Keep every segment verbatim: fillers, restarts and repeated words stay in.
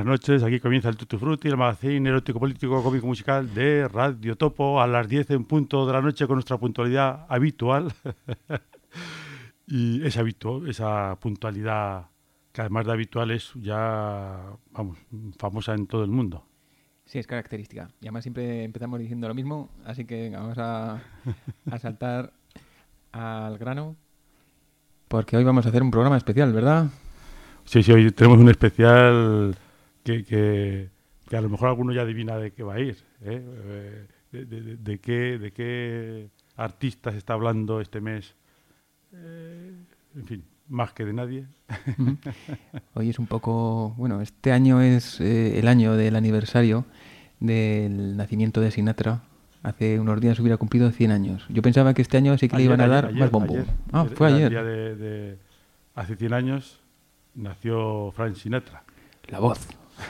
buenas noches. Aquí comienza el Tutti Frutti, el magazine erótico, político, cómico, musical de Radio Topo a las diez en punto de la noche con nuestra puntualidad habitual. Y esa, habitu- esa puntualidad que además de habitual es ya, vamos, famosa en todo el mundo. Sí, es característica. Y además siempre empezamos diciendo lo mismo, así que venga, vamos a, a saltar al grano, porque hoy vamos a hacer un programa especial, ¿verdad? Sí, sí, hoy tenemos un especial que, que, que a lo mejor alguno ya adivina de qué va a ir, ¿eh? Eh, de, de- de- de qué, de qué artista se está hablando este mes. Eh, en fin, más que de nadie. Ujú. Hoy es un poco... Bueno, este año es eh, el año del aniversario del nacimiento de Sinatra. Hace unos días hubiera cumplido cien años. Yo pensaba que este año sí que le Ayer, iban a ayer, dar más ayer, bombo. ayer. Ah, Era fue era el ayer. día de, de- hace cien años nació Frank Sinatra. La voz.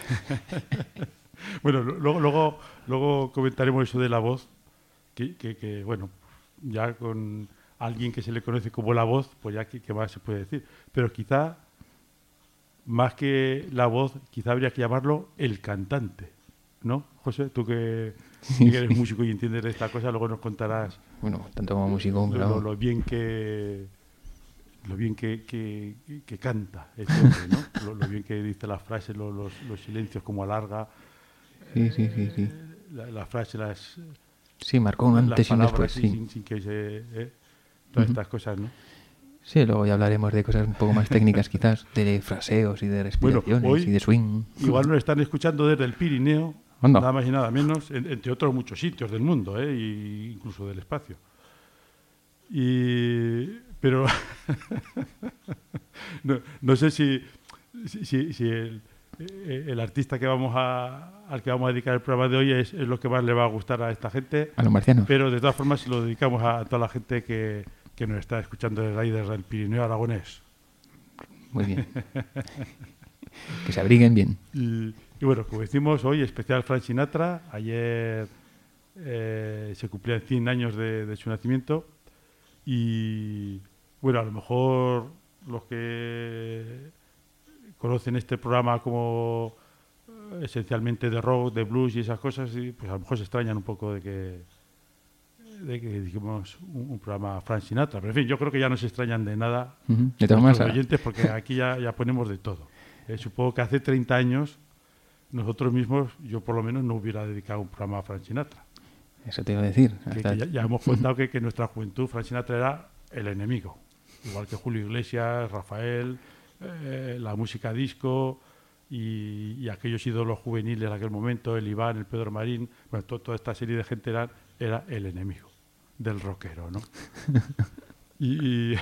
Bueno, lo- luego, luego, luego comentaremos eso de la voz, que, que, que, bueno, ya con alguien que se le conoce como la voz, pues ya qué qué más se puede decir. Pero quizá, más que la voz, quizá habría que llamarlo el cantante, ¿no? José, tú que, Sí, que eres sí. músico y entiendes de esta cosa, luego nos contarás Bueno, tanto como músico, lo, pero... lo- lo bien que lo bien que, que- que- que canta este hombre, ¿no? Lo, lo bien que dice las frases, lo- los, los silencios, como alarga Sí, sí, sí, sí. la, la frase, las, Sí, marcó un las antes y un palabras después, sin, sí. sin- sin que se... eh, todas Ujú. estas cosas, ¿no? Sí, luego ya hablaremos de cosas un poco más técnicas quizás, de fraseos y de Bueno, respiraciones hoy y de swing. igual nos están escuchando desde el Pirineo, Anda. nada más y nada menos, en- entre otros muchos sitios del mundo, ¿eh? Y incluso del espacio. Y, pero no, no sé si, si, si- si el, eh, el artista que vamos a, al que vamos a dedicar el programa de hoy es, es lo que más le va a gustar a esta gente, A los marcianos. pero de todas formas se lo dedicamos a toda la gente que, que nos está escuchando desde ahí, desde el Pirineo aragonés. Muy bien. Que se abriguen bien. Y, y bueno, como decimos, hoy especial Frank Sinatra. Ayer eh, se cumplían cien años de, de su nacimiento. Y bueno, a lo mejor los que conocen este programa como eh, esencialmente de rock, de blues y esas cosas, y, pues a lo mejor se extrañan un poco de que de que dijimos un, un programa Frank Sinatra. Pero en fin, yo creo que ya no se extrañan de nada Ujú. De todas nuestros maneras, oyentes, porque aquí ya, ya ponemos de todo. Eh, supongo que hace treinta años nosotros mismos, yo por lo menos, no hubiera dedicado un programa a Frank Sinatra. eso te iba a decir. Que, Hasta- que ya, ya hemos contado que, que en nuestra juventud Frank Sinatra era el enemigo. Igual que Julio Iglesias, Rafael, eh, la música disco y, y aquellos ídolos juveniles de aquel momento, el Iván, el Pedro Marín, bueno, to- toda esta serie de gente era, era el enemigo del rockero, ¿no? Y, y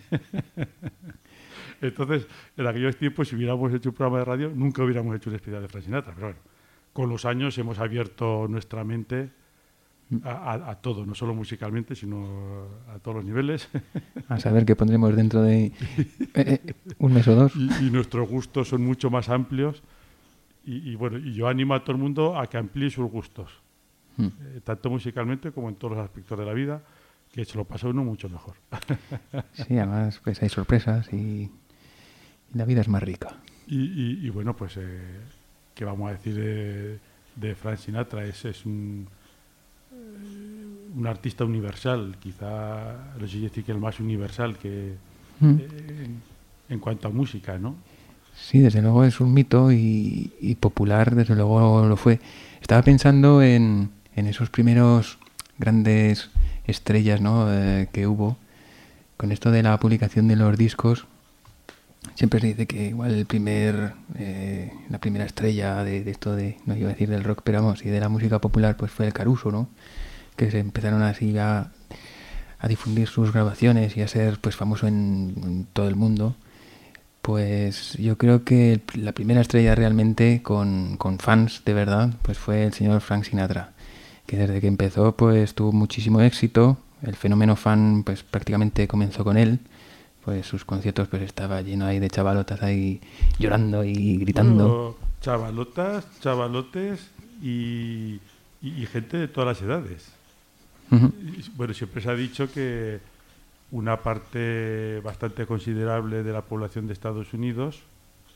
entonces, en aquellos tiempos, si hubiéramos hecho un programa de radio, nunca hubiéramos hecho un especial de Frank Sinatra. Pero bueno, con los años hemos abierto nuestra mente a, a- a todo, no solo musicalmente, sino a todos los niveles. A saber qué pondremos dentro de eh, eh, un mes o dos. y, y nuestros gustos son mucho más amplios. Y, y bueno, y yo animo a todo el mundo a que amplíe sus gustos, Mm. eh, tanto musicalmente como en todos los aspectos de la vida, que se lo pasa uno mucho mejor. Sí, además pues hay sorpresas y, y la vida es más rica. Y, y- y bueno, pues, eh, ¿qué vamos a decir de, de Frank Sinatra? Es, es un, eh, un artista universal, quizá, no sé si decir que el más universal que Mm. eh, en, en cuanto a música, ¿no? Sí, desde luego es un mito y, y popular, desde luego lo fue. Estaba pensando en, en esos primeros grandes estrellas, ¿no? eh, que hubo. Con esto de la publicación de los discos, siempre se dice que igual el primer, eh, la primera estrella de, de esto de, no iba a decir del rock, pero vamos, y de la música popular, pues fue el Caruso, ¿no? Que se empezaron así a, a difundir sus grabaciones y a ser pues famoso en, en todo el mundo. Pues yo creo que la primera estrella realmente con, con fans de verdad pues fue el señor Frank Sinatra, que desde que empezó pues tuvo muchísimo éxito. El fenómeno fan pues prácticamente comenzó con él. Pues sus conciertos pues estaba lleno ahí de chavalotas ahí llorando y gritando. Bueno, chavalotas, chavalotes y, y- y gente de todas las edades. Ujú. Y, bueno, siempre se ha dicho que una parte bastante considerable de la población de Estados Unidos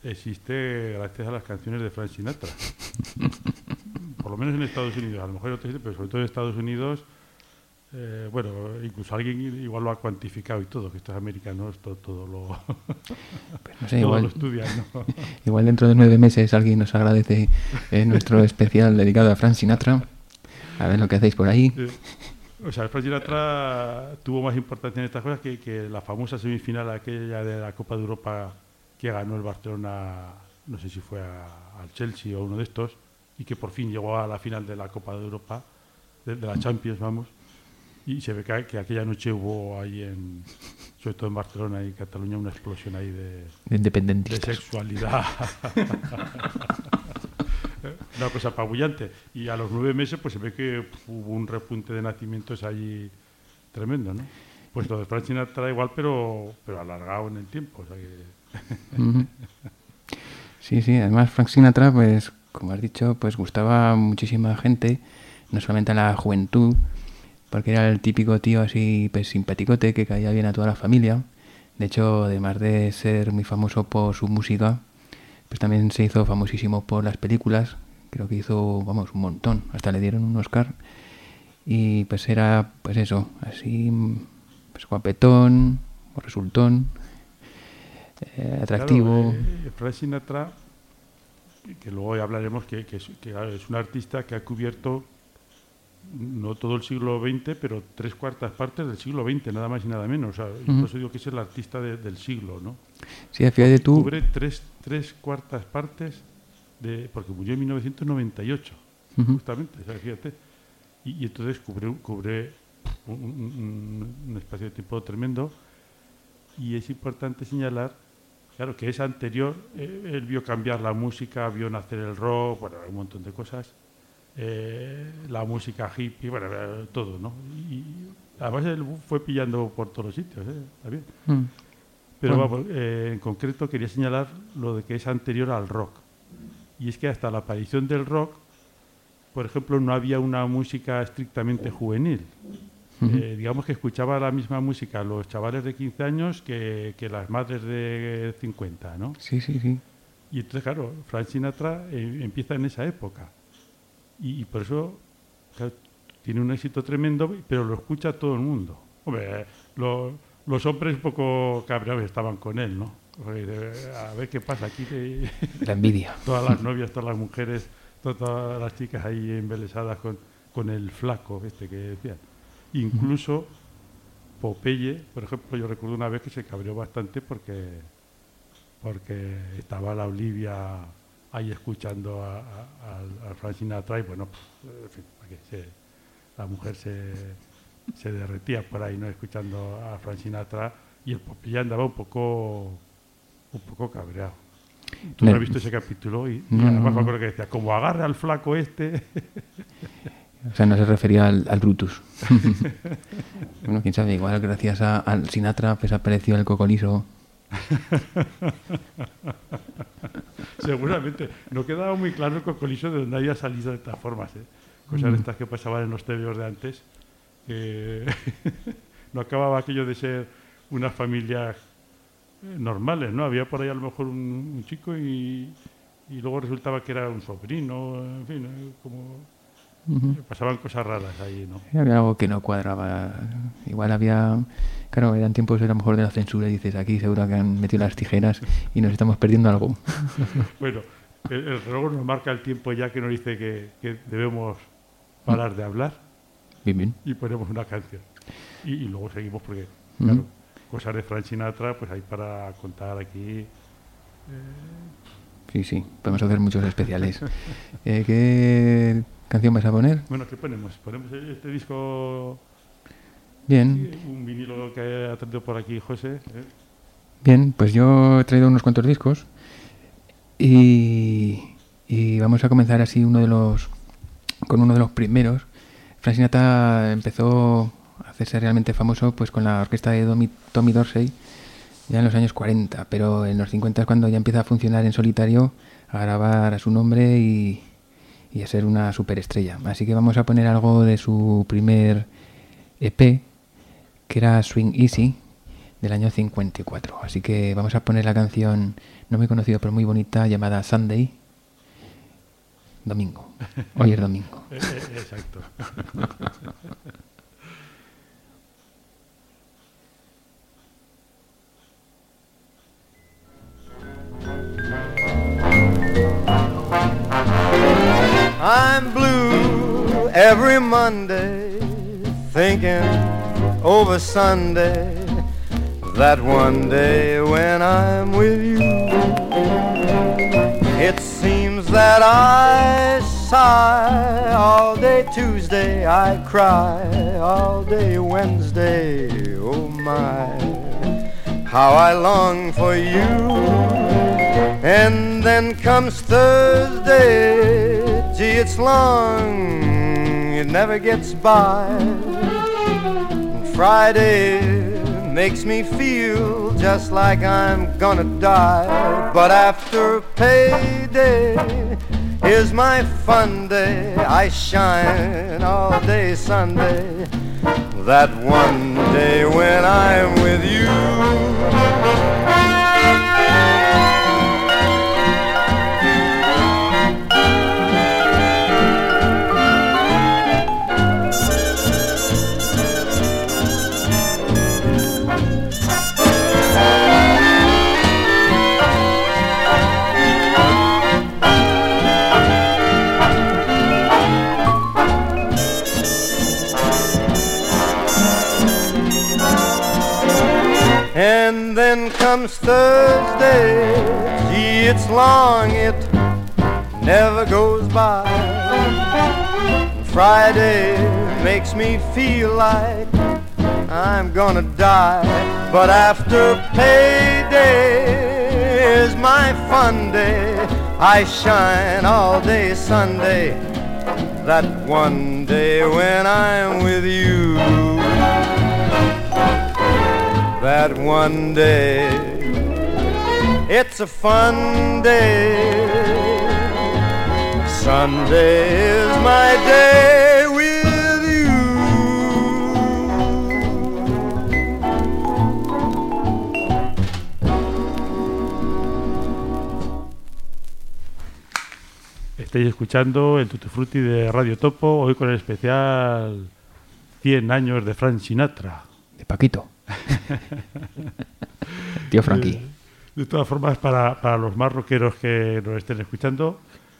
existe gracias a las canciones de Frank Sinatra. Por lo menos en Estados Unidos, a lo mejor en otros sitios, pero sobre todo en Estados Unidos, eh, bueno, incluso alguien igual lo ha cuantificado y todo, que estos americanos todo, todo lo, pues no sé, todo igual, lo estudian, ¿no? Igual dentro de nueve meses alguien nos agradece eh, nuestro especial dedicado a Frank Sinatra. A ver lo que hacéis por ahí. Eh, o sea, Frank Sinatra tuvo más importancia en estas cosas que, que la famosa semifinal aquella de la Copa de Europa que ganó el Barcelona, no sé si fue a, al Chelsea o uno de estos, y que por fin llegó a la final de la Copa de Europa, de, de la Champions, vamos, y se ve que, que aquella noche hubo ahí, en, sobre todo en Barcelona y Cataluña, una explosión ahí de, de independentistas, de sexualidad. Una cosa apabullante. Y a los nueve meses pues se ve que pf, hubo un repunte de nacimientos allí tremendo, ¿no? Pues lo de Frank Sinatra igual, pero, pero alargado en el tiempo. O sea que... uh-huh. Sí, sí, además Frank Sinatra, pues como has dicho, pues gustaba a muchísima gente, no solamente a la juventud, porque era el típico tío así pues simpaticote que caía bien a toda la familia. De hecho, además de ser muy famoso por su música, pues también se hizo famosísimo por las películas. Creo que hizo, vamos, un montón, hasta le dieron un Oscar. Y pues era, pues eso, así, pues guapetón, o resultón, eh, atractivo. Claro, eh, Frank Sinatra, que luego hablaremos, que, que, es, que claro, es un artista que ha cubierto no todo el siglo veinte, pero tres cuartas partes del siglo veinte, nada más y nada menos. O sea, uh-huh. Por eso digo que es el artista de, del siglo, ¿no? Sí, fíjate tú. Cubre tres, tres cuartas partes, de porque murió en mil novecientos noventa y ocho, uh-huh. justamente, o sea, fíjate. Y, y entonces cubre, cubre un, un, un espacio de tiempo tremendo. Y es importante señalar, claro, que es anterior, eh, él vio cambiar la música, vio nacer el rock, bueno, un montón de cosas. Eh, la música hippie, bueno, eh, todo, ¿no? Y además él fue pillando por todos los sitios, ¿eh? Está bien. Mm. Pero bueno. vamos, eh, en concreto quería señalar lo de que es anterior al rock. Y es que hasta la aparición del rock, por ejemplo, no había una música estrictamente juvenil. Uh-huh. Eh, digamos que escuchaba la misma música los chavales de quince años que, que las madres de cincuenta, ¿no? Sí, sí, sí. Y entonces, claro, Frank Sinatra eh, empieza en esa época. Y, y por eso claro, tiene un éxito tremendo, pero lo escucha todo el mundo. Hombre, lo, los hombres un poco cabreados estaban con él, ¿no? A ver qué pasa aquí. De, la envidia. Todas las novias, todas las mujeres, todas, todas las chicas ahí embelesadas con, con el flaco este que decían. Incluso Popeye, por ejemplo, yo recuerdo una vez que se cabreó bastante porque, porque estaba la Olivia ahí escuchando a, a, a Frank Sinatra y bueno, pues, en fin, se, la mujer se, se derretía por ahí, ¿no? Escuchando a Frank Sinatra y el Popeye andaba un poco un poco cabreado. Tú no has visto ese capítulo y, no, y además no, me acuerdo que decía, como agarre al flaco este. O sea, no se refería al, al Brutus. Bueno, quién sabe, igual gracias a, al Sinatra pues apareció el cocolizo. Seguramente. No quedaba muy claro el cocolizo de dónde había salido de estas formas, ¿eh? Cosas mm. estas que pasaban en los tebeos de antes. Que no acababa aquello de ser unas familias normales, ¿no? Había por ahí a lo mejor un, un chico y, y luego resultaba que era un sobrino, en fin, ¿eh? Como... Uh-huh. Pasaban cosas raras ahí, ¿no? Había algo que no cuadraba. Igual había... Claro, eran tiempos a lo mejor de la censura y dices, aquí seguro que han metido las tijeras y nos estamos perdiendo algo. Bueno, el, el reloj nos marca el tiempo ya que nos dice que, que debemos parar de hablar. Bien, bien. Y ponemos una canción. Y, y luego seguimos porque, uh-huh. claro, cosas de Frank Sinatra, pues hay para contar aquí... Eh... Sí, sí, podemos hacer muchos especiales. eh, ¿Qué canción vas a poner? Bueno, ¿qué ponemos? Ponemos este disco... Bien. Sí, un vinilo que ha traído por aquí José. ¿eh? Bien, pues yo he traído unos cuantos discos y, y vamos a comenzar así uno de los con uno de los primeros. Frank Sinatra empezó a hacerse realmente famoso pues con la orquesta de Tommy, Tommy Dorsey ya en los años cuarenta, pero en los cincuenta es cuando ya empieza a funcionar en solitario, a grabar a su nombre y, y a ser una superestrella. Así que vamos a poner algo de su primer E P, que era Swing Easy, del año cincuenta y cuatro. Así que vamos a poner la canción, no muy conocida pero muy bonita, llamada Sunday. Domingo. Hoy es domingo. Exacto. I'm blue every Monday, thinking over Sunday, that one day when I'm with you. It seems that I sigh all day Tuesday, I cry all day Wednesday. Oh my, how I long for you. And then comes Thursday, gee, it's long, it never gets by. And Friday makes me feel just like I'm gonna die. But after payday is my fun day. I shine all day Sunday, that one day when I'm with you. And then comes Thursday, gee, it's long, it never goes by. Friday makes me feel like I'm gonna die. But after payday is my fun day. I shine all day Sunday, that one day when I'm with you. That one day, it's a fun day. Sunday is my day with you. Estáis escuchando el Tutti Frutti de Radio Topo, hoy con el especial cien años de Frank Sinatra. De Paquito. Tío Frankie. De, de todas formas, para, para los más rockeros que nos estén escuchando,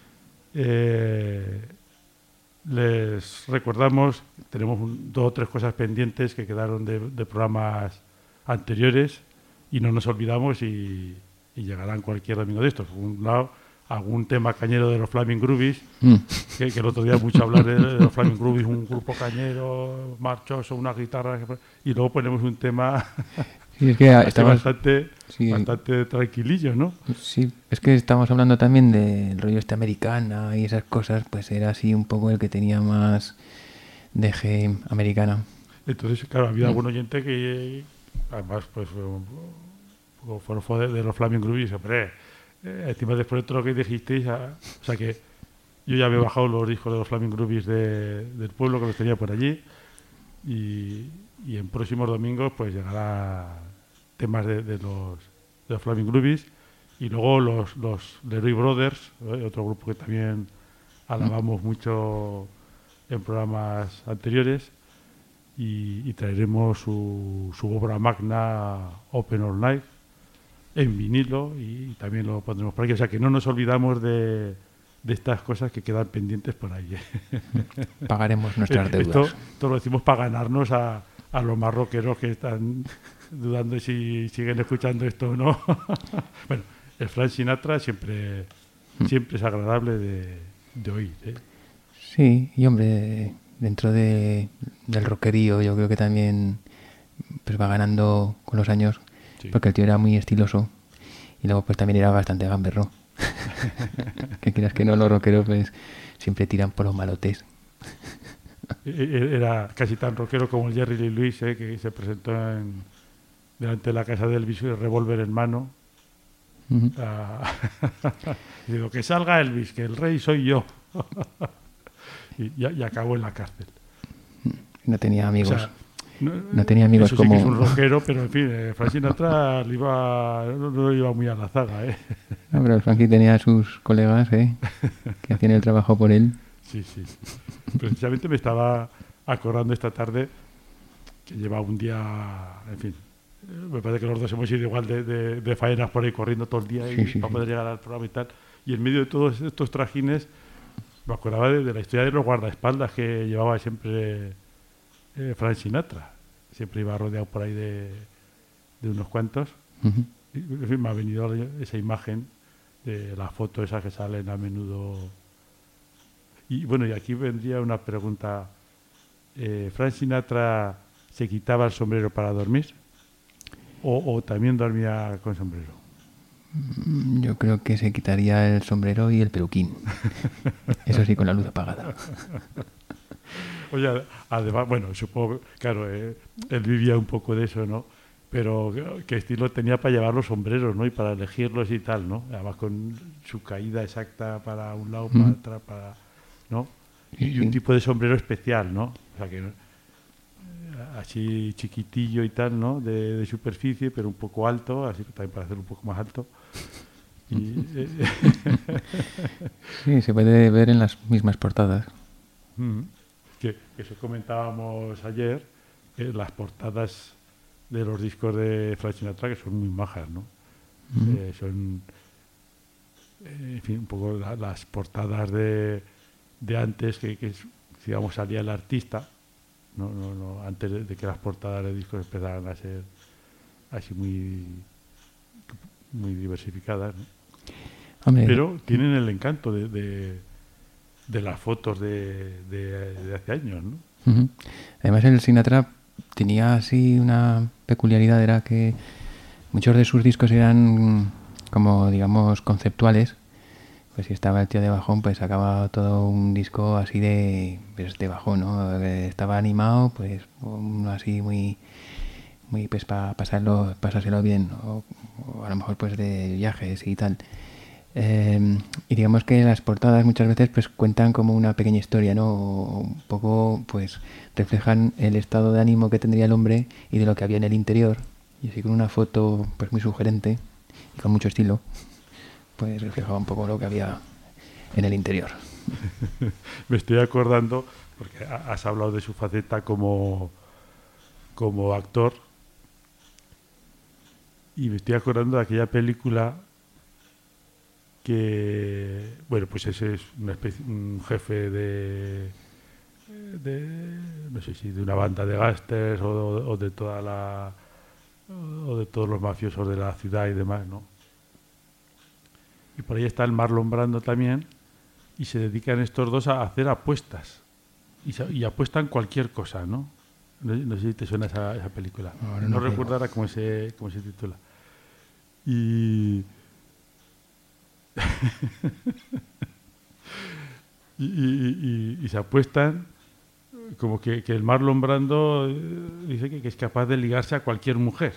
eh, les recordamos, tenemos un, dos o tres cosas pendientes que quedaron de, de programas anteriores y no nos olvidamos y, y llegarán cualquier domingo de estos. Por un lado, algún tema cañero de los Flaming Groovies, mm. que, que el otro día mucho hablar de, de los Flaming Groovies, un grupo cañero, marchoso, una guitarra, y luego ponemos un tema sí, es que estamos, bastante, sí, bastante tranquilillo, ¿no? Sí, es que estamos hablando también del rollo este americana y esas cosas, pues era así un poco el que tenía más deje americana. Entonces, claro, había mm. algún oyente que, además, pues, fue, fue de, de los Flaming Groovies, hombre, Eh, encima después de todo lo que dijisteis, a, o sea que yo ya había bajado los discos de los Flaming Groovies de, del pueblo, que los tenía por allí, y, y en próximos domingos pues llegará temas de, de, los, de los Flaming Groovies, y luego los, los Leroy Brothers, ¿eh? Otro grupo que también alabamos mucho en programas anteriores, y, y traeremos su, su obra magna Open All Night en vinilo, y también lo pondremos por aquí. O sea que no nos olvidamos de, de estas cosas que quedan pendientes por ahí. Pagaremos nuestras deudas. Esto, esto lo decimos para ganarnos a, a los más rockeros que están dudando si siguen escuchando esto o no. Bueno, el Frank Sinatra siempre, siempre es agradable de, de oír, ¿eh? Sí, y hombre, dentro de, del rockerío yo creo que también pues va ganando con los años. Sí. Porque el tío era muy estiloso y luego pues también era bastante gamberro. Que quieras que no, los rockeros pues siempre tiran por los malotes. Era casi tan rockero como el Jerry Lee Lewis, ¿eh? Que se presentó en, delante de la casa de Elvis, el revólver en mano. Uh-huh. Ah, y digo, que salga Elvis, que el rey soy yo. y, y, y acabó en la cárcel. No tenía amigos. O sea, no, no tenía amigos eso como... Sí que es un rockero, pero en fin, eh, Frank Sinatra le iba, no, no iba muy a la zaga, ¿eh? No, pero Frankie tenía a sus colegas, ¿eh? Que hacían el trabajo por él. Sí, sí. Precisamente me estaba acordando esta tarde que lleva un día, en fin, me parece que los dos hemos ido igual de, de, de faenas por ahí corriendo todo el día sí, y sí, para sí. poder llegar al programa y tal. Y en medio de todos estos trajines me acordaba de, de la historia de los guardaespaldas que llevaba siempre eh, Frank Sinatra. Siempre iba rodeado por ahí de, de unos cuantos. Uh-huh. Y, en fin, me ha venido esa imagen de la foto esa que salen a menudo. Y bueno, y aquí vendría una pregunta. Eh, ¿Frank Sinatra se quitaba el sombrero para dormir? ¿O, o también dormía con sombrero? Yo creo que se quitaría el sombrero y el peluquín. Eso sí, con la luz apagada. Oye, además, bueno, supongo, claro, eh, él vivía un poco de eso, ¿no? Pero qué estilo tenía para llevar los sombreros, ¿no? Y para elegirlos y tal, ¿no? Además con su caída exacta para un lado, para Mm. atrás, para... ¿no? Sí, Y un sí. tipo de sombrero especial, ¿no? O sea, que eh, así chiquitillo y tal, ¿no? De, de superficie, pero un poco alto, así también para hacerlo un poco más alto. Y, eh, Sí, se puede ver en las mismas portadas. Mm. Que, que eso comentábamos ayer, eh, las portadas de los discos de Frank Sinatra, que son muy majas, ¿no? Mm. Eh, son, eh, en fin, un poco la- las portadas de, de antes, que, que, digamos, salía el artista, no, no, no, antes de, de que las portadas de discos empezaran a ser así muy, muy diversificadas, ¿no? Hombre, Pero tienen el encanto de, de, de las fotos de, de, de hace años, ¿no? ujú. Además el Sinatra tenía así una peculiaridad, era que muchos de sus discos eran como, digamos, conceptuales. Pues si estaba el tío de bajón, pues sacaba todo un disco así de, pues de bajón, ¿no? Que estaba animado, pues uno así muy, muy pues para pasarlo, pasárselo bien, o, o a lo mejor pues de viajes y tal. Eh, y digamos que las portadas muchas veces pues cuentan como una pequeña historia, ¿no? O un poco pues reflejan el estado de ánimo que tendría el hombre y de lo que había en el interior. Y así con una foto pues muy sugerente y con mucho estilo, pues reflejaba un poco lo que había en el interior. Me estoy acordando, porque ha- has hablado de su faceta como, como actor, y me estoy acordando de aquella película que, bueno, pues ese es una especie, un jefe de, de, no sé si de una banda de gángsters o, o de toda la, o de todos los mafiosos de la ciudad y demás, ¿no? Y por ahí está el Marlon Brando también, y se dedican estos dos a hacer apuestas. Y, sa- y apuestan cualquier cosa, ¿no? No, no sé si te suena esa, esa película. Ahora No, no creo. recuerdo ahora cómo se, cómo se titula. Y... y, y- y- y se apuestan como que, que el Marlon Brando eh, dice que, que es capaz de ligarse a cualquier mujer.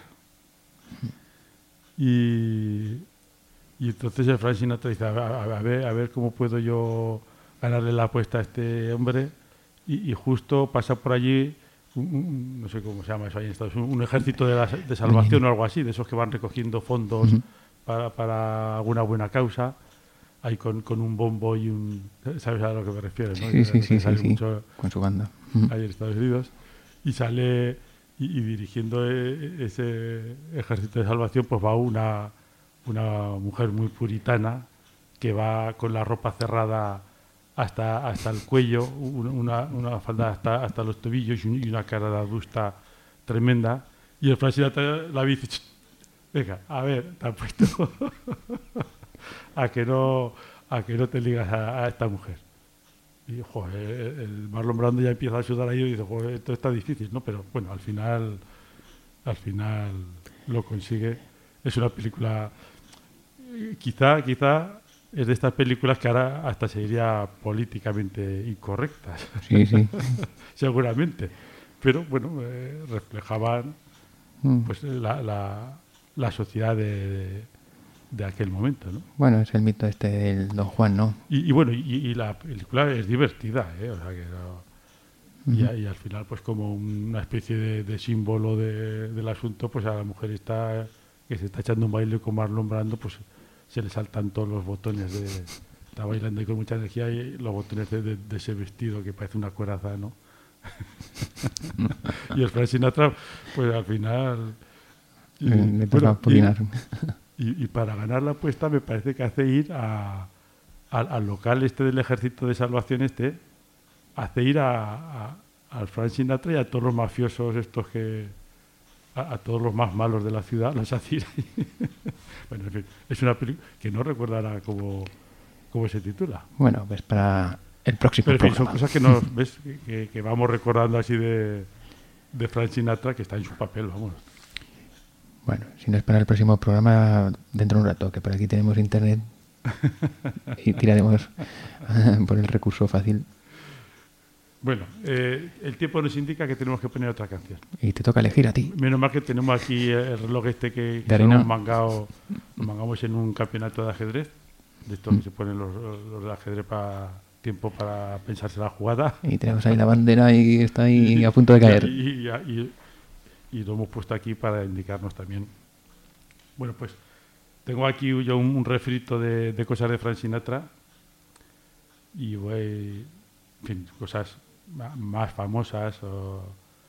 Y, y entonces el Frank Sinatra dice, a, a- a ver, a ver cómo puedo yo ganarle la apuesta a este hombre. Y, y justo pasa por allí, un, un- no sé cómo se llama eso ahí en Estados Unidos, un ejército de, la- de salvación o algo así, de esos que van recogiendo fondos Ujú. para, para alguna buena causa, ahí con, con un bombo y un... ¿Sabes a lo que me refiero? ¿no? Sí, sí, Que sí, sale sí, sí, mucho con su banda. Ujú. ahí en Estados Unidos, y sale y, y dirigiendo e- ese ejército de salvación, pues va una, una mujer muy puritana que va con la ropa cerrada hasta, hasta el cuello, un- una, una falda hasta, hasta los tobillos y, un- y una cara de adusta tremenda, y el Frank Sinatra la dice, "Ch, venga, a ver, te apuesto a que no a que no te ligas a, a esta mujer". Y joder, el Marlon Brando ya empieza a sudar ahí y dice, joder, esto está difícil, ¿no? Pero bueno, al final, al final lo consigue. Es una película, eh, quizá, quizá es de estas películas que ahora hasta sería políticamente incorrectas, Sí, sí. seguramente. Pero bueno, eh, reflejaban Mm. pues la, la, la sociedad de, de, de aquel momento, ¿no? Bueno, es el mito este del Don Juan, ¿no? Y, y bueno, y, y la película es divertida, ¿eh? O sea que no, Uh-huh. y, y al final, pues como una especie de, de símbolo de, del asunto, pues a la mujer está que se está echando un baile con Marlon Brando, pues se le saltan todos los botones de... Está bailando ahí con mucha energía y los botones de, de, de ese vestido que parece una coraza, ¿no? Y el Frank Sinatra, pues al final... Y, le bueno, y, y, y para ganar la apuesta me parece que hace ir a, a, al local este del Ejército de Salvación este, hace ir a, a, al Frank Sinatra y a todos los mafiosos estos que... A, a todos los más malos de la ciudad, los hace ir ahí. Bueno, en fin, es una película que no recordará cómo, cómo se titula. Bueno, pues para el próximo Pero en fin, programa. son cosas que nos ves que, que vamos recordando así de, de Frank Sinatra, que está en su papel, vamos. Bueno, si no es para el próximo programa, dentro de un rato, que por aquí tenemos internet y tiraremos por el recurso fácil. Bueno, eh, el tiempo nos indica que tenemos que poner otra canción. Y te toca elegir a ti. Menos mal que tenemos aquí el reloj este que, que hemos mangado, nos mangamos en un campeonato de ajedrez, de estos mm. que se ponen los, los de ajedrez para tiempo para pensarse la jugada. Y tenemos ahí la bandera y está ahí y, a punto de caer. Y, y, y, y lo hemos puesto aquí para indicarnos también. Bueno, pues tengo aquí yo un, un refrito de, de cosas de Frank Sinatra y voy, en fin, cosas más famosas o,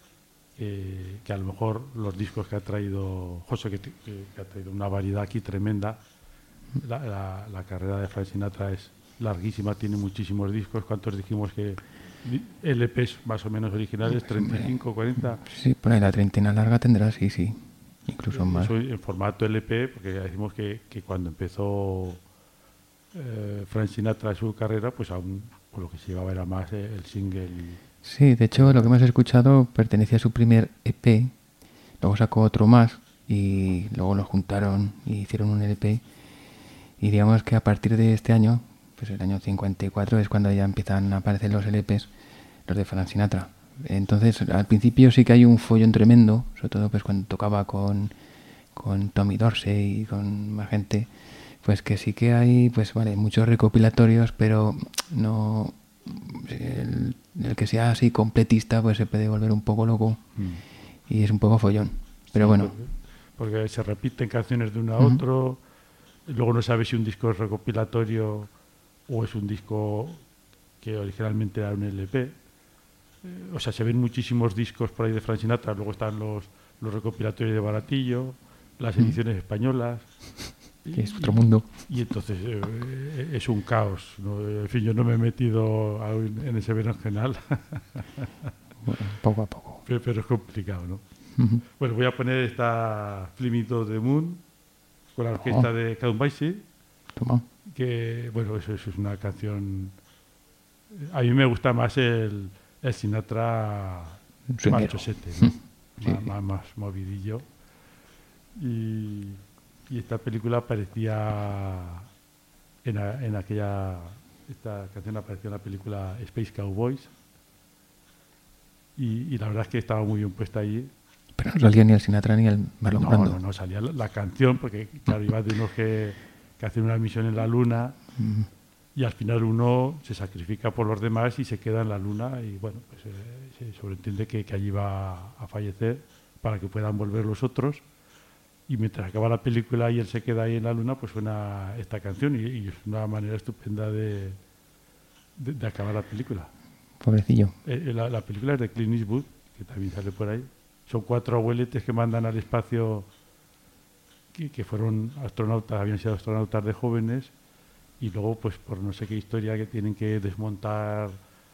eh, que a lo mejor los discos que ha traído José, que, que, que ha traído una variedad aquí tremenda. La, la, la carrera de Frank Sinatra es larguísima, tiene muchísimos discos. ¿Cuántos dijimos que L Pes más o menos originales? ¿treinta y cinco, cuarenta? Sí, por ahí la treintena larga tendrá, sí, sí, incluso más. Eso en formato L P, porque ya decimos que, que cuando empezó eh, Frank Sinatra su carrera, pues aún por lo que se llevaba era más eh, el single. Sí, de hecho lo que hemos escuchado pertenecía a su primer E P, luego sacó otro más y luego los juntaron y hicieron un L P, y digamos que a partir de este año, pues el año cincuenta y cuatro, es cuando ya empiezan a aparecer los L Ps, los de Frank Sinatra. Entonces al principio sí que hay un follón tremendo, sobre todo pues cuando tocaba con, con Tommy Dorsey y con más gente, pues que sí que hay, pues vale, muchos recopilatorios, pero no el, el que sea así completista pues se puede volver un poco loco mm. y es un poco follón, pero sí, bueno, porque, porque se repiten canciones de uno a uh-huh. otro, luego no sabes si un disco es recopilatorio o es un disco que originalmente era un L P. Eh, o sea, se ven muchísimos discos por ahí de Frank Sinatra, luego están los, los recopilatorios de Baratillo, las ediciones mm. españolas. Que es otro mundo. Y, y entonces eh, es un caos, ¿no? En fin, yo no me he metido en ese berenjenal. Bueno, poco a poco. Pero, pero es complicado, ¿no? Uh-huh. Bueno, voy a poner esta Fly Me to the Moon con la orquesta oh. de Count Basie. Toma. Que, bueno, eso, eso es una canción... A mí me gusta más el, el Sinatra Marchosete, ¿no? Sí. Más, más, más movidillo. Y... Y esta película aparecía en, a, en aquella... Esta canción apareció en la película Space Cowboys. Y, y la verdad es que estaba muy bien puesta ahí. Pero no salía ni el Sinatra ni el Marlon no, Brando. No, no, salía la, la canción, porque claro, iba de unos que, que hacen una misión en la Luna mm. y al final uno se sacrifica por los demás y se queda en la Luna y bueno, pues eh, se sobreentiende que, que allí va a, a fallecer para que puedan volver los otros. Y mientras acaba la película y él se queda ahí en la Luna, pues suena esta canción y, y es una manera estupenda de, de, de acabar la película. Pobrecillo. Eh, la, la película es de Clint Eastwood, que también sale por ahí. Son cuatro abueletes que mandan al espacio, que, que fueron astronautas, habían sido astronautas de jóvenes, y luego, pues por no sé qué historia, que tienen que desmontar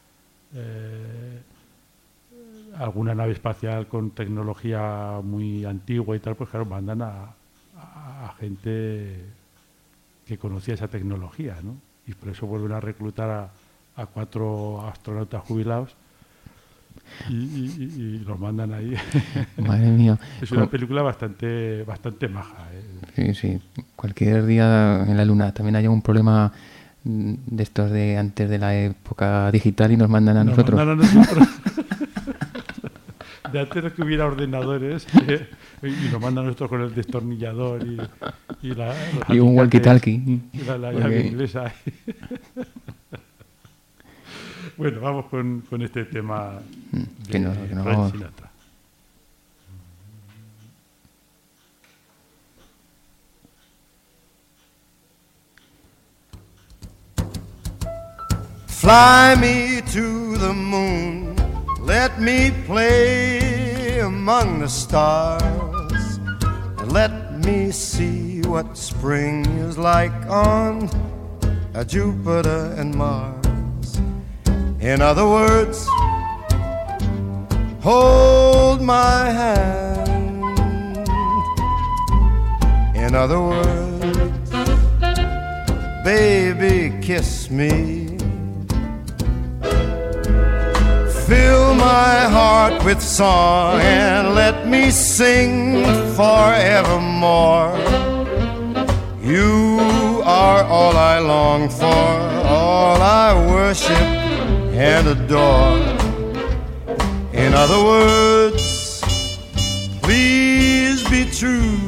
eh, alguna nave espacial con tecnología muy antigua y tal, pues claro, mandan a, a, a gente que conocía esa tecnología, ¿no? Y por eso vuelven a reclutar a, a cuatro astronautas jubilados y, y, y los mandan ahí. Madre mía. Es una película bastante bastante maja, ¿eh? Sí, sí. Cualquier día en la Luna también haya un problema de estos de antes de la época digital y nos mandan a nos nosotros. Mandan a nosotros. De antes de que hubiera ordenadores eh, y nos mandan a nosotros con el destornillador y, y, la, y un walkie-talkie y la, la llave okay. inglesa. Bueno, vamos con, con este tema que no, que no. Frank Sinatra. Fly me to the moon, let me play among the stars, and let me see what spring is like on a Jupiter and Mars. In other words, hold my hand. In other words, baby, kiss me. Fill my heart with song and let me sing forevermore. You are all I long for, all I worship and adore. In other words, please be true.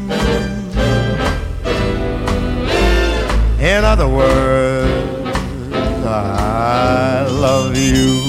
In other words, I love you.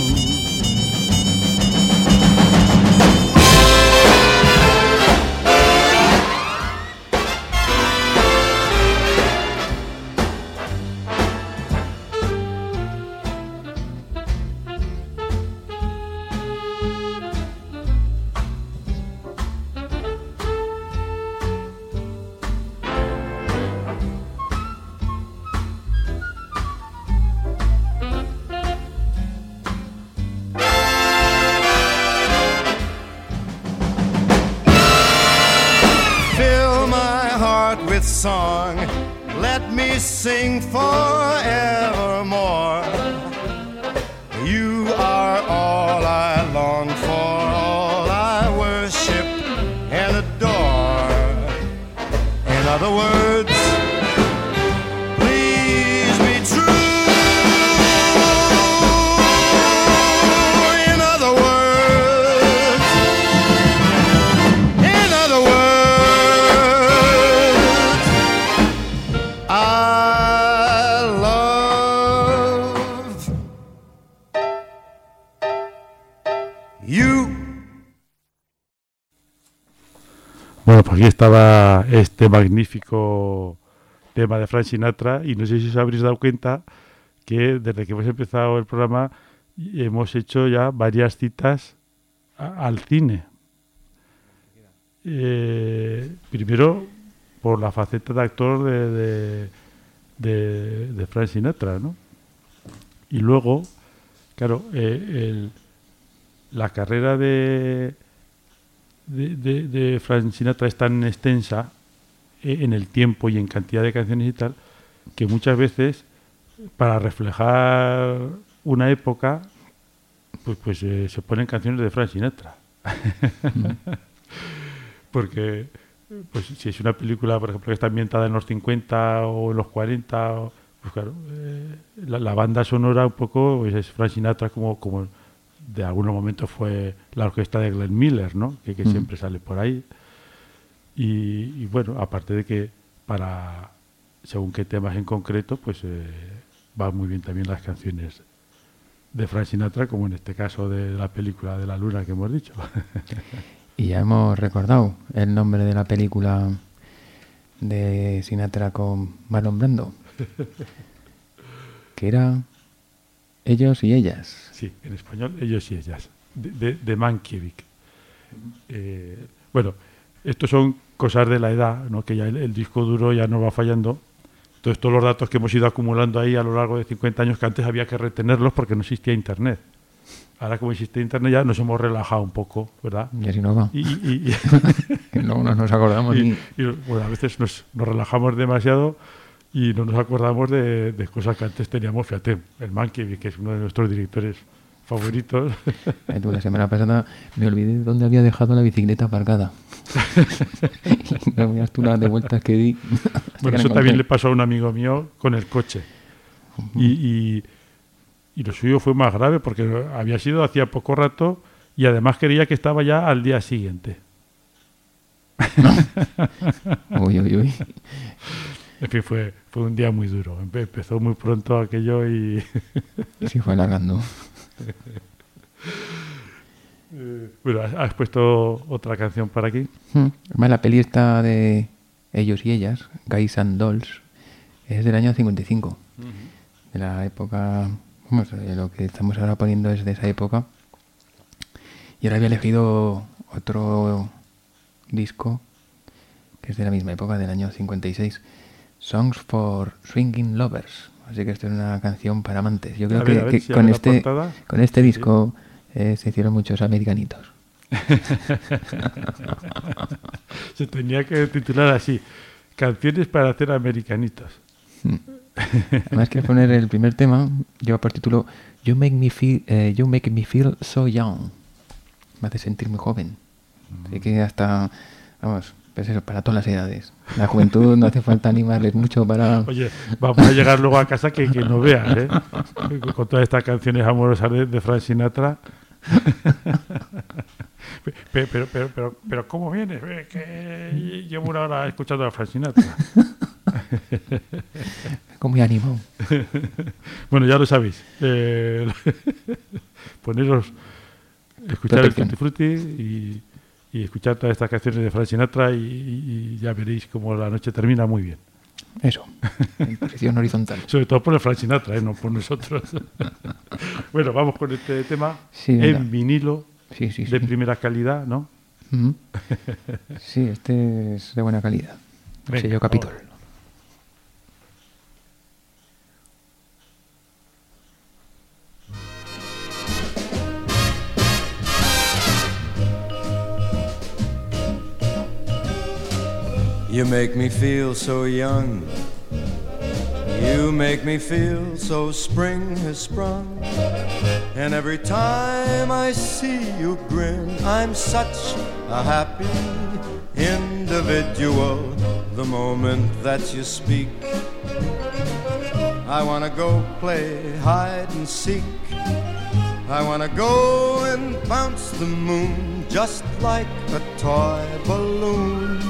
Song, let me sing forevermore. You are all I long for, all I worship and adore. In other words, please be true. In other words, in other words, bueno, pues aquí estaba este magnífico tema de Frank Sinatra y no sé si os habréis dado cuenta que desde que hemos empezado el programa hemos hecho ya varias citas a, al cine. Eh, primero por la faceta de actor de, de, de, de Frank Sinatra, ¿no? Y luego, claro, eh, el, la carrera de... De, de, de Frank Sinatra es tan extensa eh, en el tiempo y en cantidad de canciones y tal, que muchas veces para reflejar una época pues pues eh, se ponen canciones de Frank Sinatra. Porque pues si es una película, por ejemplo, que está ambientada en los cincuenta o en los cuarenta, o, pues claro, eh, la, la banda sonora un poco pues es Frank Sinatra como como de algunos momentos fue la orquesta de Glenn Miller, ¿no? Que, que mm. siempre sale por ahí. Y, y bueno, aparte de que para según qué temas en concreto, pues eh, van muy bien también las canciones de Frank Sinatra, como en este caso de la película de la luna que hemos dicho. Y ya hemos recordado el nombre de la película de Sinatra con Marlon Brando, que era Ellos y Ellas. Sí, en español, Ellos y Ellas, de, de, de Mankiewicz. Eh, bueno, estos son cosas de la edad, ¿no? Que ya el, el disco duro ya no va fallando. Entonces, todos los datos que hemos ido acumulando ahí a lo largo de cincuenta años, que antes había que retenerlos porque no existía Internet. Ahora, como existe Internet, ya nos hemos relajado un poco, ¿verdad? Y así no va. Y, y, y no, no nos acordamos y, ni... Y, bueno, a veces nos, nos relajamos demasiado y no nos acordamos de, de cosas que antes teníamos. Fíjate, el Mankiewicz, que es uno de nuestros directores favoritos. Eh, tú, la semana pasada me olvidé de dónde había dejado la bicicleta aparcada. Y no veas tú las de vueltas que di. Bueno, eso también le pasó a un amigo mío con el coche. Uh-huh. Y, y, y lo suyo fue más grave porque había sido hacía poco rato y además creía que estaba ya al día siguiente. Uy, uy, uy. En fin, fue, fue un día muy duro. Empe- empezó muy pronto aquello y... Sí, fue alargando. Eh, bueno, has, has puesto otra canción para aquí. Hmm. Además, la peli está de Ellos y Ellas, Guys and Dolls, es del año cincuenta y cinco. Uh-huh. De la época... Vamos, lo que estamos ahora poniendo es de esa época. Y ahora había elegido otro disco que es de la misma época, del año cincuenta y seis. Songs for Swinging Lovers. Así que esto es una canción para amantes. Yo creo ver, que, ver, que si con, este, con este disco eh, se hicieron muchos americanitos. Se tenía que titular así: Canciones para hacer americanitos. Además que poner el primer tema lleva por título You Make Me Feel, eh, You Make Me Feel So Young. Me hace sentir muy joven. Mm. Así que hasta, vamos, pues eso, para todas las edades. La juventud no hace falta animarles mucho para... Oye, vamos a llegar luego a casa que, que no vean, ¿eh? Con todas estas canciones amorosas de, de Frank Sinatra. pero, pero, pero, pero, pero, ¿cómo vienes? Que llevo una hora escuchando a Frank Sinatra. Con muy ánimo. Bueno, ya lo sabéis. Eh, poneros, escuchar el Tutti Frutti y, y escuchar todas estas canciones de Frank Sinatra y, y, y ya veréis cómo la noche termina muy bien. Eso, en posición horizontal. Sobre todo por el Frank Sinatra, ¿eh? No por nosotros. Bueno, vamos con este tema sí, en vinilo sí, sí, de sí. primera calidad, ¿no? Mm-hmm. Sí, este es de buena calidad. El sello Capitol. Ahora. You make me feel so young. You make me feel so spring has sprung. And every time I see you grin, I'm such a happy individual. The moment that you speak, I wanna go play hide and seek. I wanna go and bounce the moon just like a toy balloon.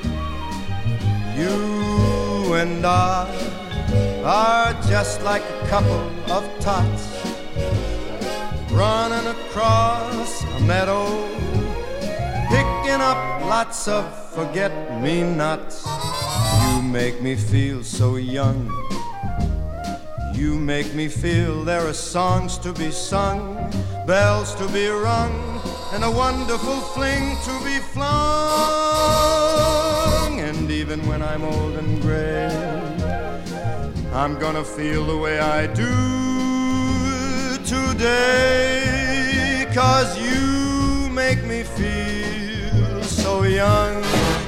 You and I are just like a couple of tots running across a meadow, picking up lots of forget-me-nots. You make me feel so young. You make me feel there are songs to be sung, bells to be rung, and a wonderful fling to be flung. And even when I'm old and gray, I'm gonna feel the way I do today, 'cause you make me feel so young.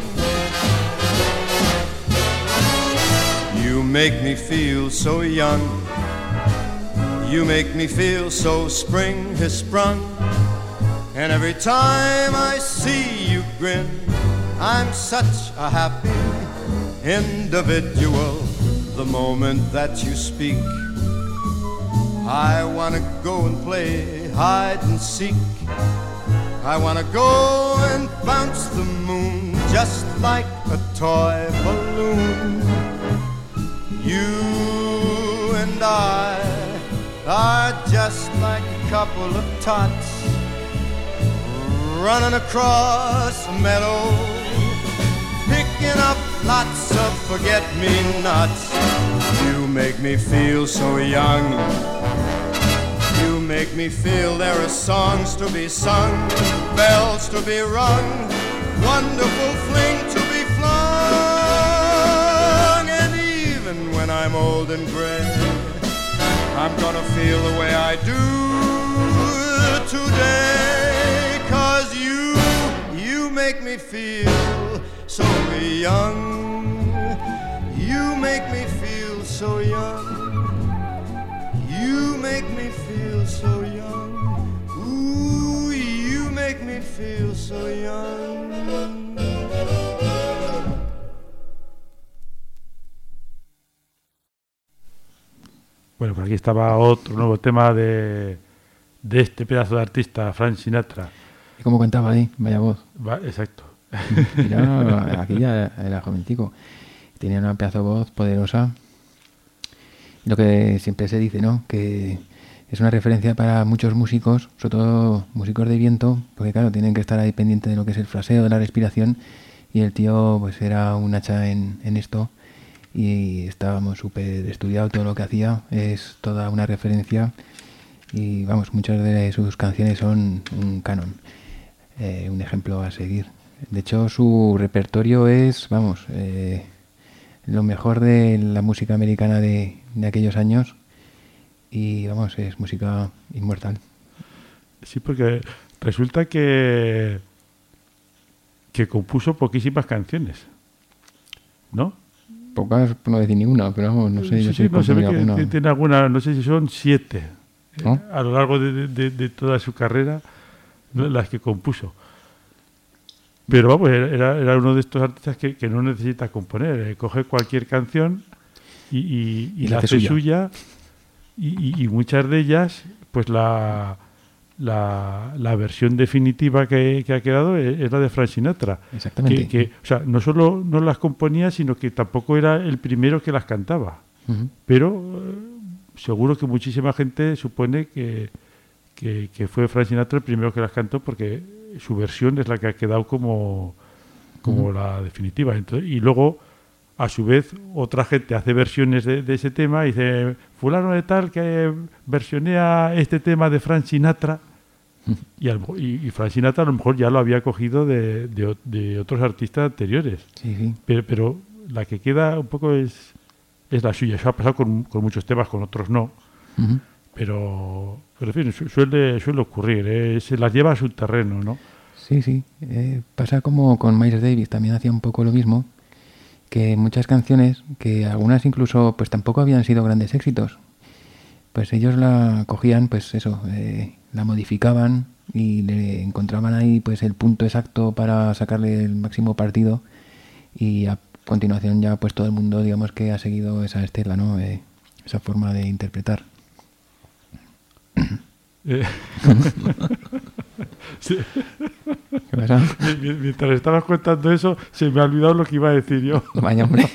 You make me feel so young. You make me feel so spring has sprung. And every time I see you grin, I'm such a happy individual. The moment that you speak, I wanna go and play hide and seek. I wanna go and bounce the moon just like a toy balloon. You and I are just like a couple of tots running across a meadow, picking up lots of forget-me-nots. You make me feel so young. You make me feel there are songs to be sung, bells to be rung, wonderful fling to be flung. And even when I'm old and gray, I'm gonna feel the way I do today, 'cause you, you make me feel so young. You make me feel so young. You make me feel so young. Ooh, you make me feel so young. Bueno, por aquí estaba otro nuevo tema de, de este pedazo de artista, Frank Sinatra. ¿Y cómo cantaba ahí? Vaya voz. Va, exacto. Ya, aquí ya era joventico. Tenía una pedazo de voz poderosa. Lo que siempre se dice, ¿no? Que es una referencia para muchos músicos, sobre todo músicos de viento, porque claro, tienen que estar ahí pendientes de lo que es el fraseo, de la respiración, y el tío pues era un hacha en, en esto, y estábamos súper estudiado todo lo que hacía, es toda una referencia, y vamos, muchas de sus canciones son un canon, eh, un ejemplo a seguir. De hecho, su repertorio es, vamos, eh, lo mejor de la música americana de, de aquellos años, y vamos, es música inmortal. Sí, porque resulta que que compuso poquísimas canciones, ¿no? Pocas, por no decir ninguna, pero vamos, no sé. Sí, yo sí, no, se ve que alguna. tiene alguna, no sé si son siete, ¿No? eh, a lo largo de, de, de toda su carrera, las que compuso. Pero vamos, era, era uno de estos artistas que, que no necesita componer, eh, coge cualquier canción y, y, y, y la hace suya, suya y, y, y muchas de ellas, pues la... La, la versión definitiva que, que ha quedado es, es la de Frank Sinatra. Exactamente. Que, que, o sea, no solo no las componía, sino que tampoco era el primero que las cantaba. Uh-huh. Pero eh, seguro que muchísima gente supone que, que, que fue Frank Sinatra el primero que las cantó, porque su versión es la que ha quedado como, como uh-huh. la definitiva. Entonces, y luego, a su vez, otra gente hace versiones de, de ese tema y dice, fulano de tal que versionea este tema de Frank Sinatra, y, al, y, y Frank Sinatra a lo mejor ya lo había cogido de, de, de otros artistas anteriores. Sí, sí. Pero, pero la que queda un poco es, es la suya. Eso ha pasado con, con muchos temas, con otros no. Uh-huh. Pero, pero en fin, suele, suele ocurrir, ¿eh? Se las lleva a su terreno, ¿no? Sí, sí. Eh, pasa como con Miles Davis, también hacía un poco lo mismo, que muchas canciones, que algunas incluso pues tampoco habían sido grandes éxitos, pues ellos la cogían, pues eso, eh, la modificaban y le encontraban ahí pues el punto exacto para sacarle el máximo partido, y a continuación ya pues todo el mundo, digamos, que ha seguido esa estela, ¿no? Eh, esa forma de interpretar. Eh. Sí. ¿Qué pasa? Mientras estabas contando eso, se me ha olvidado lo que iba a decir yo. Vaya, hombre.